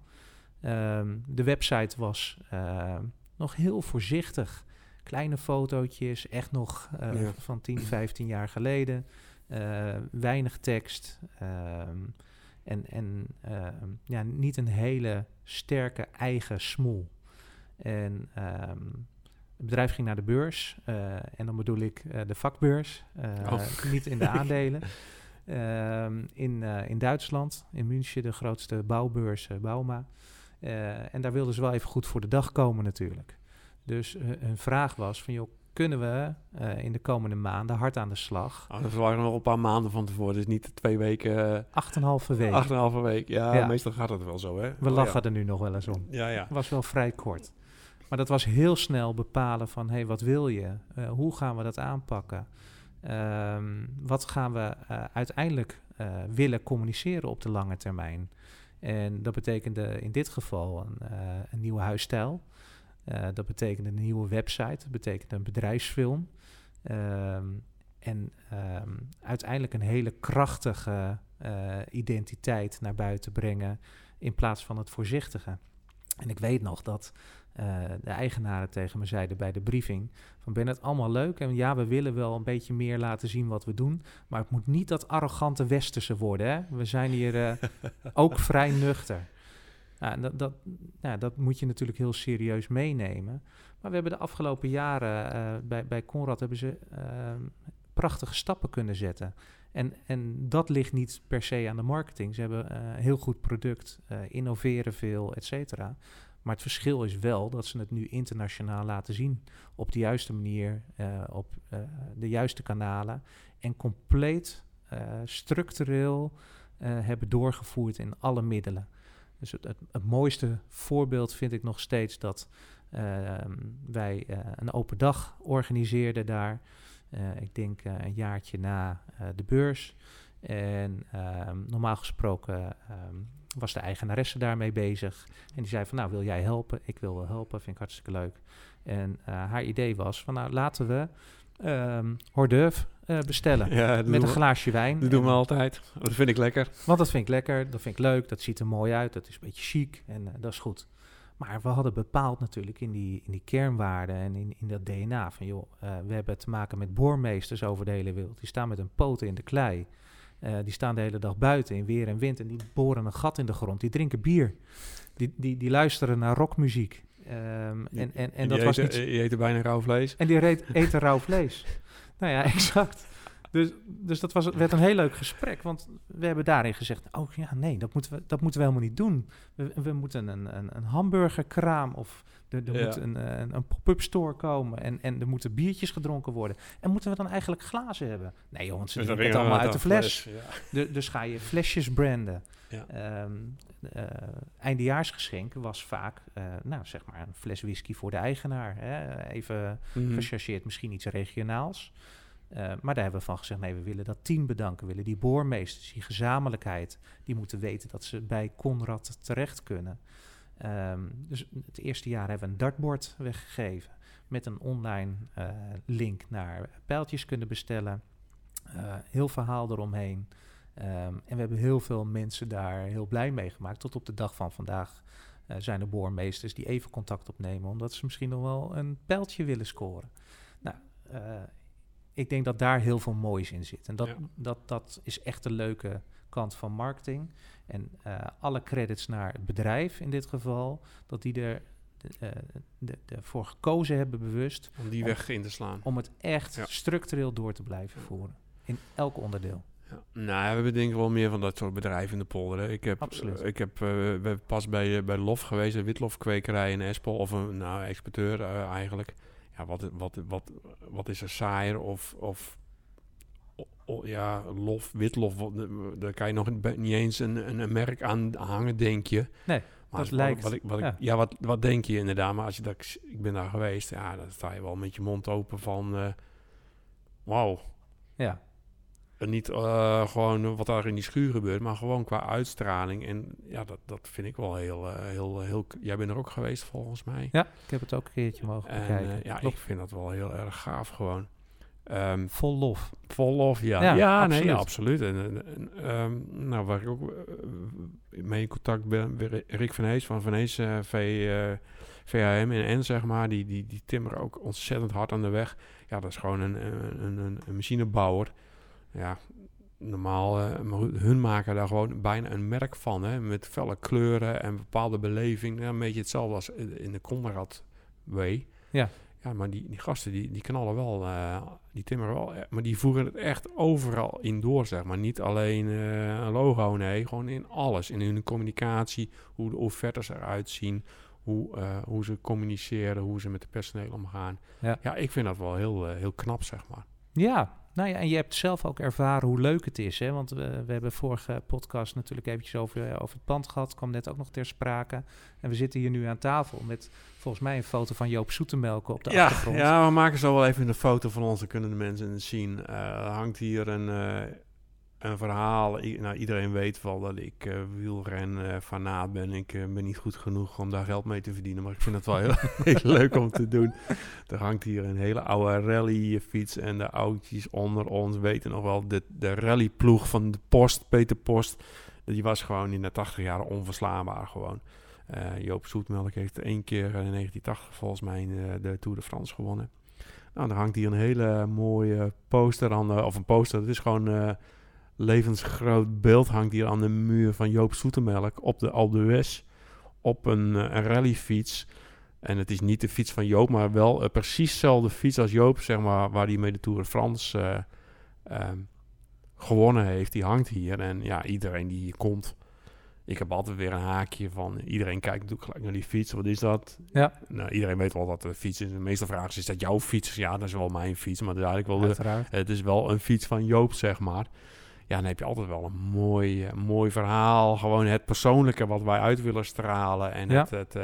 Um, de website was uh, nog heel voorzichtig. Kleine fotootjes, echt nog uh, ja. van tien, vijftien jaar geleden. Uh, weinig tekst. Um, en en uh, ja, niet een hele sterke eigen smoel. En... Um, Het bedrijf ging naar de beurs. Uh, en dan bedoel ik uh, de vakbeurs. Uh, oh. Niet in de aandelen. uh, in, uh, in Duitsland, in München, de grootste bouwbeurs, uh, Bauma. Uh, en daar wilden ze wel even goed voor de dag komen natuurlijk. Dus uh, hun vraag was van, joh, kunnen we uh, in de komende maanden hard aan de slag? Oh, dat waren nog een paar maanden van tevoren, dus niet twee weken. Uh, acht en een halve week. Acht en een halve week, ja, ja. Meestal gaat het wel zo, hè? We oh, lachen ja. er nu nog wel eens om. Ja, ja. Was wel vrij kort. Maar dat was heel snel bepalen van, hé, hey, wat wil je? Uh, hoe gaan we dat aanpakken? Um, wat gaan we uh, uiteindelijk uh, willen communiceren op de lange termijn? En dat betekende in dit geval een, uh, een nieuwe huisstijl. Uh, dat betekende een nieuwe website. Dat betekende een bedrijfsfilm. Um, en um, uiteindelijk een hele krachtige uh, identiteit naar buiten brengen in plaats van het voorzichtige. En ik weet nog dat uh, de eigenaren tegen me zeiden bij de briefing van, ben het allemaal leuk? En ja, we willen wel een beetje meer laten zien wat we doen, maar het moet niet dat arrogante westerse worden, hè? We zijn hier uh, ook vrij nuchter. Nou, dat, dat, nou, dat moet je natuurlijk heel serieus meenemen. Maar we hebben de afgelopen jaren uh, bij, bij Conrad hebben ze uh, prachtige stappen kunnen zetten. En, en dat ligt niet per se aan de marketing. Ze hebben een uh, heel goed product, uh, innoveren veel, et cetera. Maar het verschil is wel dat ze het nu internationaal laten zien. Op de juiste manier, uh, op uh, de juiste kanalen. En compleet uh, structureel uh, hebben doorgevoerd in alle middelen. Dus het, het, het mooiste voorbeeld vind ik nog steeds dat uh, wij uh, een open dag organiseerden daar. Uh, ik denk uh, een jaartje na uh, de beurs. En uh, normaal gesproken uh, was de eigenaresse daarmee bezig. En die zei van, nou, wil jij helpen? Ik wil wel helpen, vind ik hartstikke leuk. En uh, haar idee was van, nou, laten we um, hors d'oeuvre uh, bestellen. Ja, met een glaasje wijn. Dat doen we altijd. Dat vind ik lekker. Want dat vind ik lekker, dat vind ik leuk, dat ziet er mooi uit, dat is een beetje chic en uh, dat is goed. Maar we hadden bepaald natuurlijk in die, in die kernwaarden en in, in dat D N A van, joh, uh, we hebben te maken met boormeesters over de hele wereld. Die staan met hun poten in de klei. Uh, die staan de hele dag buiten in weer en wind en die boren een gat in de grond. Die drinken bier. Die, die, die luisteren naar rockmuziek. Um, en, en, en dat je was eet, niet... Je eet er bijna rauw vlees. En die reed, eten rauw vlees. Nou ja, exact. Dus, dus dat was, werd een heel leuk gesprek. Want we hebben daarin gezegd... oh ja, nee, dat moeten we, dat moeten we helemaal niet doen. We, we moeten een, een, een hamburgerkraam... of er, er Ja. moet een, een, een pop-up store komen... En, en er moeten biertjes gedronken worden. En moeten we dan eigenlijk glazen hebben? Nee joh, want ze Dus doen dan het weer allemaal uit uit de een fles. fles, ja. Du- dus ga je flesjes branden. Ja. Ehm, uh, eindejaarsgeschenk was vaak, uh, nou zeg maar, een fles whisky voor de eigenaar. Hè? Even Mhm. gechargeerd, misschien iets regionaals. Uh, maar daar hebben we van gezegd, nee, we willen dat team bedanken. We willen die boormeesters, die gezamenlijkheid. Die moeten weten dat ze bij Conrad terecht kunnen. Um, dus het eerste jaar hebben we een dartboard weggegeven. Met een online uh, link naar pijltjes kunnen bestellen. Uh, heel verhaal eromheen. Um, en we hebben heel veel mensen daar heel blij mee gemaakt. Tot op de dag van vandaag uh, zijn er boormeesters die even contact opnemen... omdat ze misschien nog wel een pijltje willen scoren. Nou, uh, ik denk dat daar heel veel moois in zit. En dat, ja. dat, dat is echt de leuke kant van marketing. En uh, alle credits naar het bedrijf in dit geval... dat die er uh, de, de, voor gekozen hebben bewust... Om die om, weg in te slaan. Om het echt ja. structureel door te blijven ja. voeren. In elk onderdeel. Ja. Nou, we hebben denk ik wel meer van dat soort bedrijven in de polder. Hè. Ik heb, Absoluut. Uh, ik heb uh, we hebben pas bij, uh, bij Lof geweest, een witlofkwekerij in Espel, of een nou, exporteur uh, eigenlijk. Ja, wat, wat, wat, wat is er saaier of, of o, o, ja, lof, witlof, wat, daar kan je nog niet eens een, een, een merk aan hangen, denk je. Nee, maar dat wat, lijkt. Wat ik, wat ik, ja, ja wat, wat denk je inderdaad? Maar als je dat, ik ben daar geweest, ja, dan sta je wel met je mond open van, uh, wauw. Ja. En niet uh, gewoon wat daar in die schuur gebeurt, maar gewoon qua uitstraling. En ja, dat, dat vind ik wel heel, uh, heel, heel... Jij bent er ook geweest, volgens mij. Ja, ik heb het ook een keertje mogen en, bekijken. Uh, ja, Klopt. ik vind dat wel heel erg gaaf gewoon. Um, vol lof. Vol lof, ja. Ja, ja absoluut. nee, absoluut. En, en um, nou, waar ik ook uh, mee in contact ben, Rick van Hees van Van Hees uh, v, uh, V H M in N, zeg maar. Die, die, die timmeren ook ontzettend hard aan de weg. Ja, dat is gewoon een, een, een, een machinebouwer. Ja, normaal, uh, hun maken daar gewoon bijna een merk van, hè, met felle kleuren en bepaalde beleving. Ja, een beetje hetzelfde als in de Conrad Way. Ja. Ja, maar die, die gasten, die, die knallen wel, uh, die timmeren wel, maar die voeren het echt overal in door, zeg maar. Niet alleen uh, een logo, nee, gewoon in alles. In hun communicatie, hoe de offertes eruit zien, hoe, uh, hoe ze communiceren, hoe ze met de personeel omgaan. Ja, ja ik vind dat wel heel, uh, heel knap, zeg maar. Ja, nou ja, en je hebt zelf ook ervaren hoe leuk het is, hè? Want we, we hebben vorige podcast natuurlijk eventjes over, over het pand gehad. Kwam net ook nog ter sprake. En we zitten hier nu aan tafel met volgens mij een foto van Joop Zoetemelk op de ja, achtergrond. Ja, we maken zo wel even een foto van ons. Dan kunnen de mensen het zien. Uh, er hangt hier een, uh, een verhaal. I- nou, iedereen weet wel dat ik uh, wielren uh, fanaat ben. Ik uh, ben niet goed genoeg om daar geld mee te verdienen. Maar ik vind het wel heel, heel leuk om te doen. Er hangt hier een hele oude rallyfiets. En de oudjes onder ons weten nog wel. De, de rallyploeg van de Post, Peter Post. Die was gewoon in de tachtig jaren onverslaanbaar gewoon. Uh, Joop Zoetemelk heeft één keer in negentien tachtig volgens mij uh, de Tour de France gewonnen. Nou, er hangt hier een hele mooie poster aan de, of een poster. Het is gewoon uh, levensgroot beeld hangt hier aan de muur van Joop Zoetemelk op de Alpe d'Huez op een, uh, een rallyfiets. En het is niet de fiets van Joop, maar wel uh, precies dezelfde fiets als Joop, zeg maar, waar hij mee de Tour de France uh, uh, gewonnen heeft. Die hangt hier en ja, iedereen die hier komt. Ik heb altijd weer een haakje van... Iedereen kijkt natuurlijk gelijk naar die fiets. Wat is dat? Ja. Nou, iedereen weet wel dat de fiets is. De meeste vragen is, is dat jouw fiets? Ja, dat is wel mijn fiets. Maar dat is eigenlijk wel de, het is wel een fiets van Joop, zeg maar. Ja, dan heb je altijd wel een mooi, uh, mooi verhaal. Gewoon het persoonlijke wat wij uit willen stralen. En ja. het, het, uh,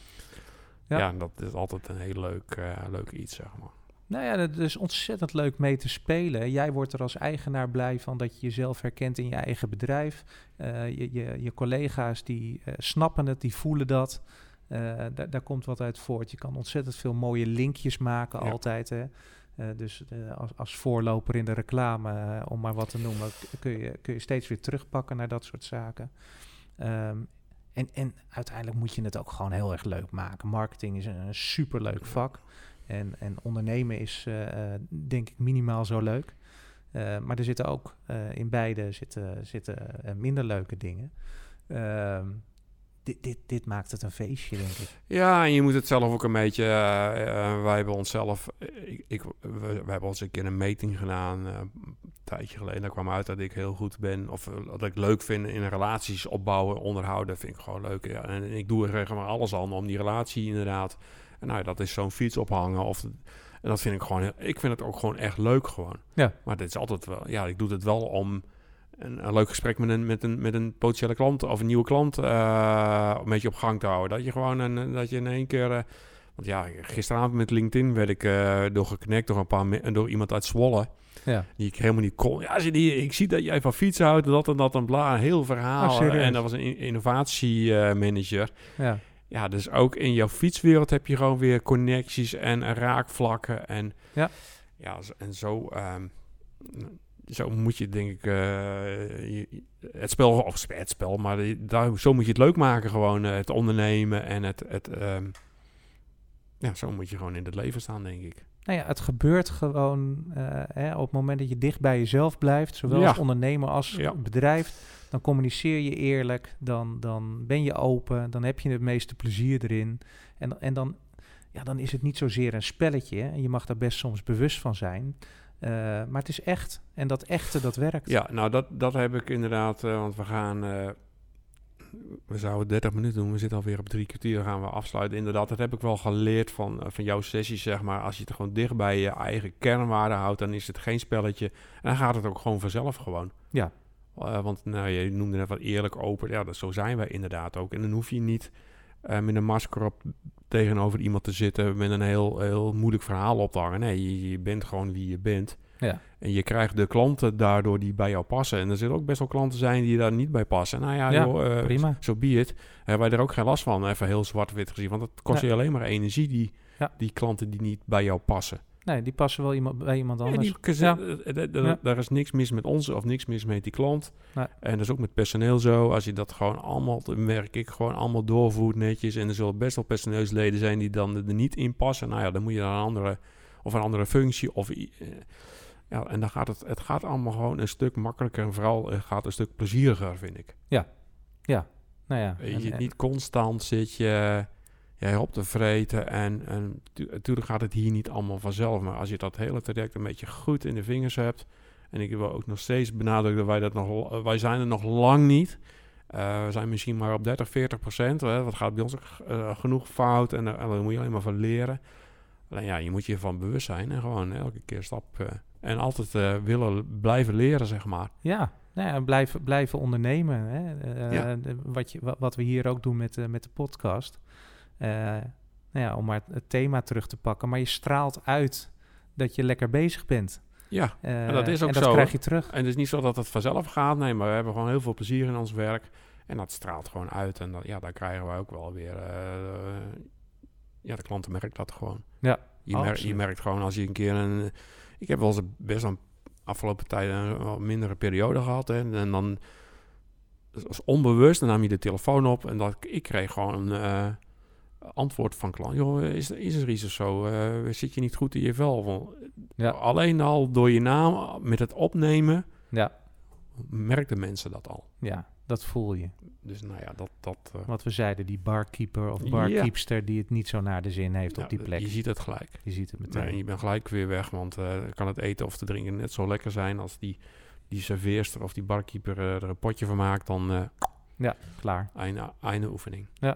ja. ja, dat is altijd een heel leuk, uh, leuk iets, zeg maar. Nou ja, het is ontzettend leuk mee te spelen. Jij wordt er als eigenaar blij van dat je jezelf herkent in je eigen bedrijf. Uh, je, je, je collega's die uh, snappen het, die voelen dat. Uh, da- daar komt wat uit voort. Je kan ontzettend veel mooie linkjes maken, ja. altijd. Hè. Uh, dus uh, als, als voorloper in de reclame, uh, om maar wat te noemen, k- kun je, kun je steeds weer terugpakken naar dat soort zaken. Um, en, en uiteindelijk moet je het ook gewoon heel erg leuk maken. Marketing is een, een superleuk vak. En, en ondernemen is, uh, denk ik, minimaal zo leuk. Uh, maar er zitten ook uh, in beide zitten, zitten uh, minder leuke dingen. Uh, dit, dit, dit maakt het een feestje, denk ik. Ja, en je moet het zelf ook een beetje... Uh, uh, wij hebben onszelf... Ik, ik, we, we hebben ons een keer een meting gedaan... Uh, tijdje geleden. Daar kwam uit dat ik heel goed ben, of uh, dat ik leuk vind in relaties opbouwen, onderhouden, vind ik gewoon leuk. Ja. En, en ik doe er zeg maar alles aan om die relatie inderdaad. En nou, dat is zo'n fiets ophangen. Of, en dat vind ik gewoon, ik vind het ook gewoon echt leuk gewoon. Ja. Maar dit is altijd wel, ja, ik doe het wel om een, een leuk gesprek met een, met een, met een potentiële klant of een nieuwe klant uh, een beetje op gang te houden. Dat je gewoon, een, dat je in één keer... Uh, want ja, gisteravond met LinkedIn werd ik uh, door geknekt door een paar me- door iemand uit Zwolle. Ja. Die ik helemaal niet kon. Ja, die, ik zie dat jij van fietsen houdt, dat en dat en bla. Een heel verhaal. Oh, en dat was een innovatiemanager. Uh, ja. Ja, dus ook in jouw fietswereld heb je gewoon weer connecties en raakvlakken. En ja, ja en zo, um, zo moet je denk ik uh, je, het spel, of het spel, maar daar, zo moet je het leuk maken gewoon. Uh, het ondernemen en het... het um, ja, zo moet je gewoon in het leven staan, denk ik. Nou ja, het gebeurt gewoon uh, hè, op het moment dat je dicht bij jezelf blijft, zowel ja. als ondernemer als ja. bedrijf, dan communiceer je eerlijk, dan, dan ben je open, dan heb je het meeste plezier erin. En, en dan, ja, dan is het niet zozeer een spelletje. En je mag daar best soms bewust van zijn. Uh, maar het is echt. En dat echte, dat werkt. Ja, nou dat, dat heb ik inderdaad, uh, want we gaan... Uh, we zouden dertig minuten doen, we zitten alweer op drie kwartier, dan gaan we afsluiten. Inderdaad, dat heb ik wel geleerd van, uh, van jouw sessies, zeg maar. Als je het gewoon dicht bij je eigen kernwaarden houdt, dan is het geen spelletje. En dan gaat het ook gewoon vanzelf gewoon. Ja. Uh, want nou, je noemde net wat eerlijk, open. Ja, dat, zo zijn wij inderdaad ook. En dan hoef je niet uh, met een masker op tegenover iemand te zitten met een heel, heel moeilijk verhaal op te hangen. Nee, je, je bent gewoon wie je bent. Ja. En je krijgt de klanten daardoor die bij jou passen. En er zullen ook best wel klanten zijn die daar niet bij passen. Nou ja, ja joh, uh, prima. Zo be it. Hebben wij er ook geen last van. Even heel zwart-wit gezien. Want het kost nee. je alleen maar energie, die, ja. die klanten die niet bij jou passen. Nee, die passen wel iemand, bij iemand anders. Ja, die, ja. d- d- d- ja. Daar is niks mis met ons of niks mis met die klant. Nee. En dat is ook met personeel zo. Als je dat gewoon allemaal, merk ik, gewoon allemaal doorvoert netjes. En er zullen best wel personeelsleden zijn die dan er niet in passen. Nou ja, dan moet je dan een andere, of een andere functie of... Uh, Ja, en dan gaat het, het gaat allemaal gewoon een stuk makkelijker en vooral het gaat een stuk plezieriger, vind ik. Ja, ja. Nou ja. Weet je, en, en... niet constant zit je ja, op te vreten en, en natuurlijk gaat het hier niet allemaal vanzelf, maar als je dat hele traject een beetje goed in de vingers hebt, en ik wil ook nog steeds benadrukken dat wij dat nog, wij zijn er nog lang niet. Uh, we zijn misschien maar op dertig, veertig procent, hè, wat gaat bij ons ook uh, genoeg fout en, uh, en daar moet je alleen maar van leren. Alleen ja, je moet je ervan bewust zijn en gewoon elke keer stap... Uh, En altijd uh, willen blijven leren, zeg maar. Ja, nou ja blijven, blijven ondernemen. Hè? Uh, ja. de, wat, je, wat we hier ook doen met, uh, met de podcast. Uh, nou ja, om maar het thema terug te pakken. Maar je straalt uit dat je lekker bezig bent. Ja, uh, en dat is ook en dat zo. krijg je terug. En het is niet zo dat het vanzelf gaat. Nee, maar we hebben gewoon heel veel plezier in ons werk. En dat straalt gewoon uit. En dat, ja, daar krijgen we ook wel weer... Uh, ja, de klanten merken dat gewoon. Ja, je, mer- je merkt gewoon als je een keer een... Ik heb wel eens best een afgelopen tijd een mindere periode gehad. Hè, en dan als onbewust, dan nam je de telefoon op en dat, ik kreeg gewoon een uh, antwoord van klant. Joh, is, is er iets of zo? Uh, zit je niet goed in je vel? Ja. Alleen al door je naam, met het opnemen, ja. merkten mensen dat al. Ja, dat voel je. Dus nou ja, dat... dat uh, wat we zeiden, die barkeeper of barkeepster ja. die het niet zo naar de zin heeft ja, op die plek. Je ziet het gelijk. Je ziet het meteen. Nee, en je bent gelijk weer weg, want uh, kan het eten of te drinken net zo lekker zijn als die, die serveerster of die barkeeper uh, er een potje van maakt, dan... Uh, ja, klaar. Einde, einde oefening. Ja.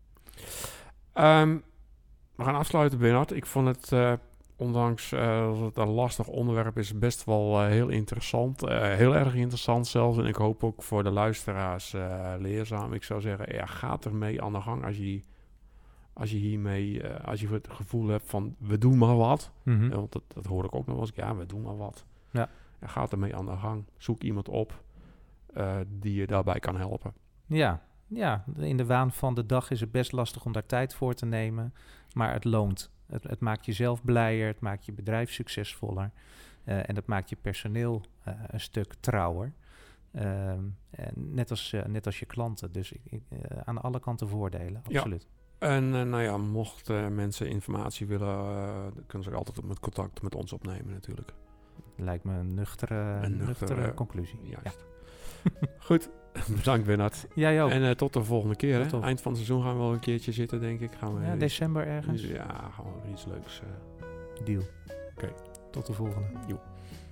Um, we gaan afsluiten, Bernhard. Ik vond het... Uh, Ondanks uh, dat het een lastig onderwerp is, best wel uh, heel interessant. Uh, heel erg interessant zelfs. En ik hoop ook voor de luisteraars uh, leerzaam. Ik zou zeggen, ja, ga ermee aan de gang als je, als je hiermee, uh, als je het gevoel hebt van, we doen maar wat. Mm-hmm. Uh, want dat, dat hoor ik ook nog eens. Ja, we doen maar wat. Ja. Ja, ga ermee aan de gang. Zoek iemand op uh, die je daarbij kan helpen. Ja. ja, in de waan van de dag is het best lastig om daar tijd voor te nemen. Maar het loont. Het, het maakt jezelf blijer, het maakt je bedrijf succesvoller uh, en dat maakt je personeel uh, een stuk trouwer. Uh, en net, als, uh, net als je klanten. Dus ik, ik, uh, aan alle kanten voordelen, absoluut. Ja. En uh, nou ja, mochten uh, mensen informatie willen, uh, kunnen ze altijd met contact met ons opnemen natuurlijk. Lijkt me een nuchtere, een nuchtere, nuchtere uh, conclusie. Juist. Ja. Goed. Bedankt, Bernhard. Jij ook. En uh, tot de volgende keer. Hè? Eind van het seizoen gaan we wel een keertje zitten, denk ik. Gaan we ja, december ergens. Ja, gewoon iets leuks. Uh... Deal. Oké. Okay. Tot de volgende. Jo.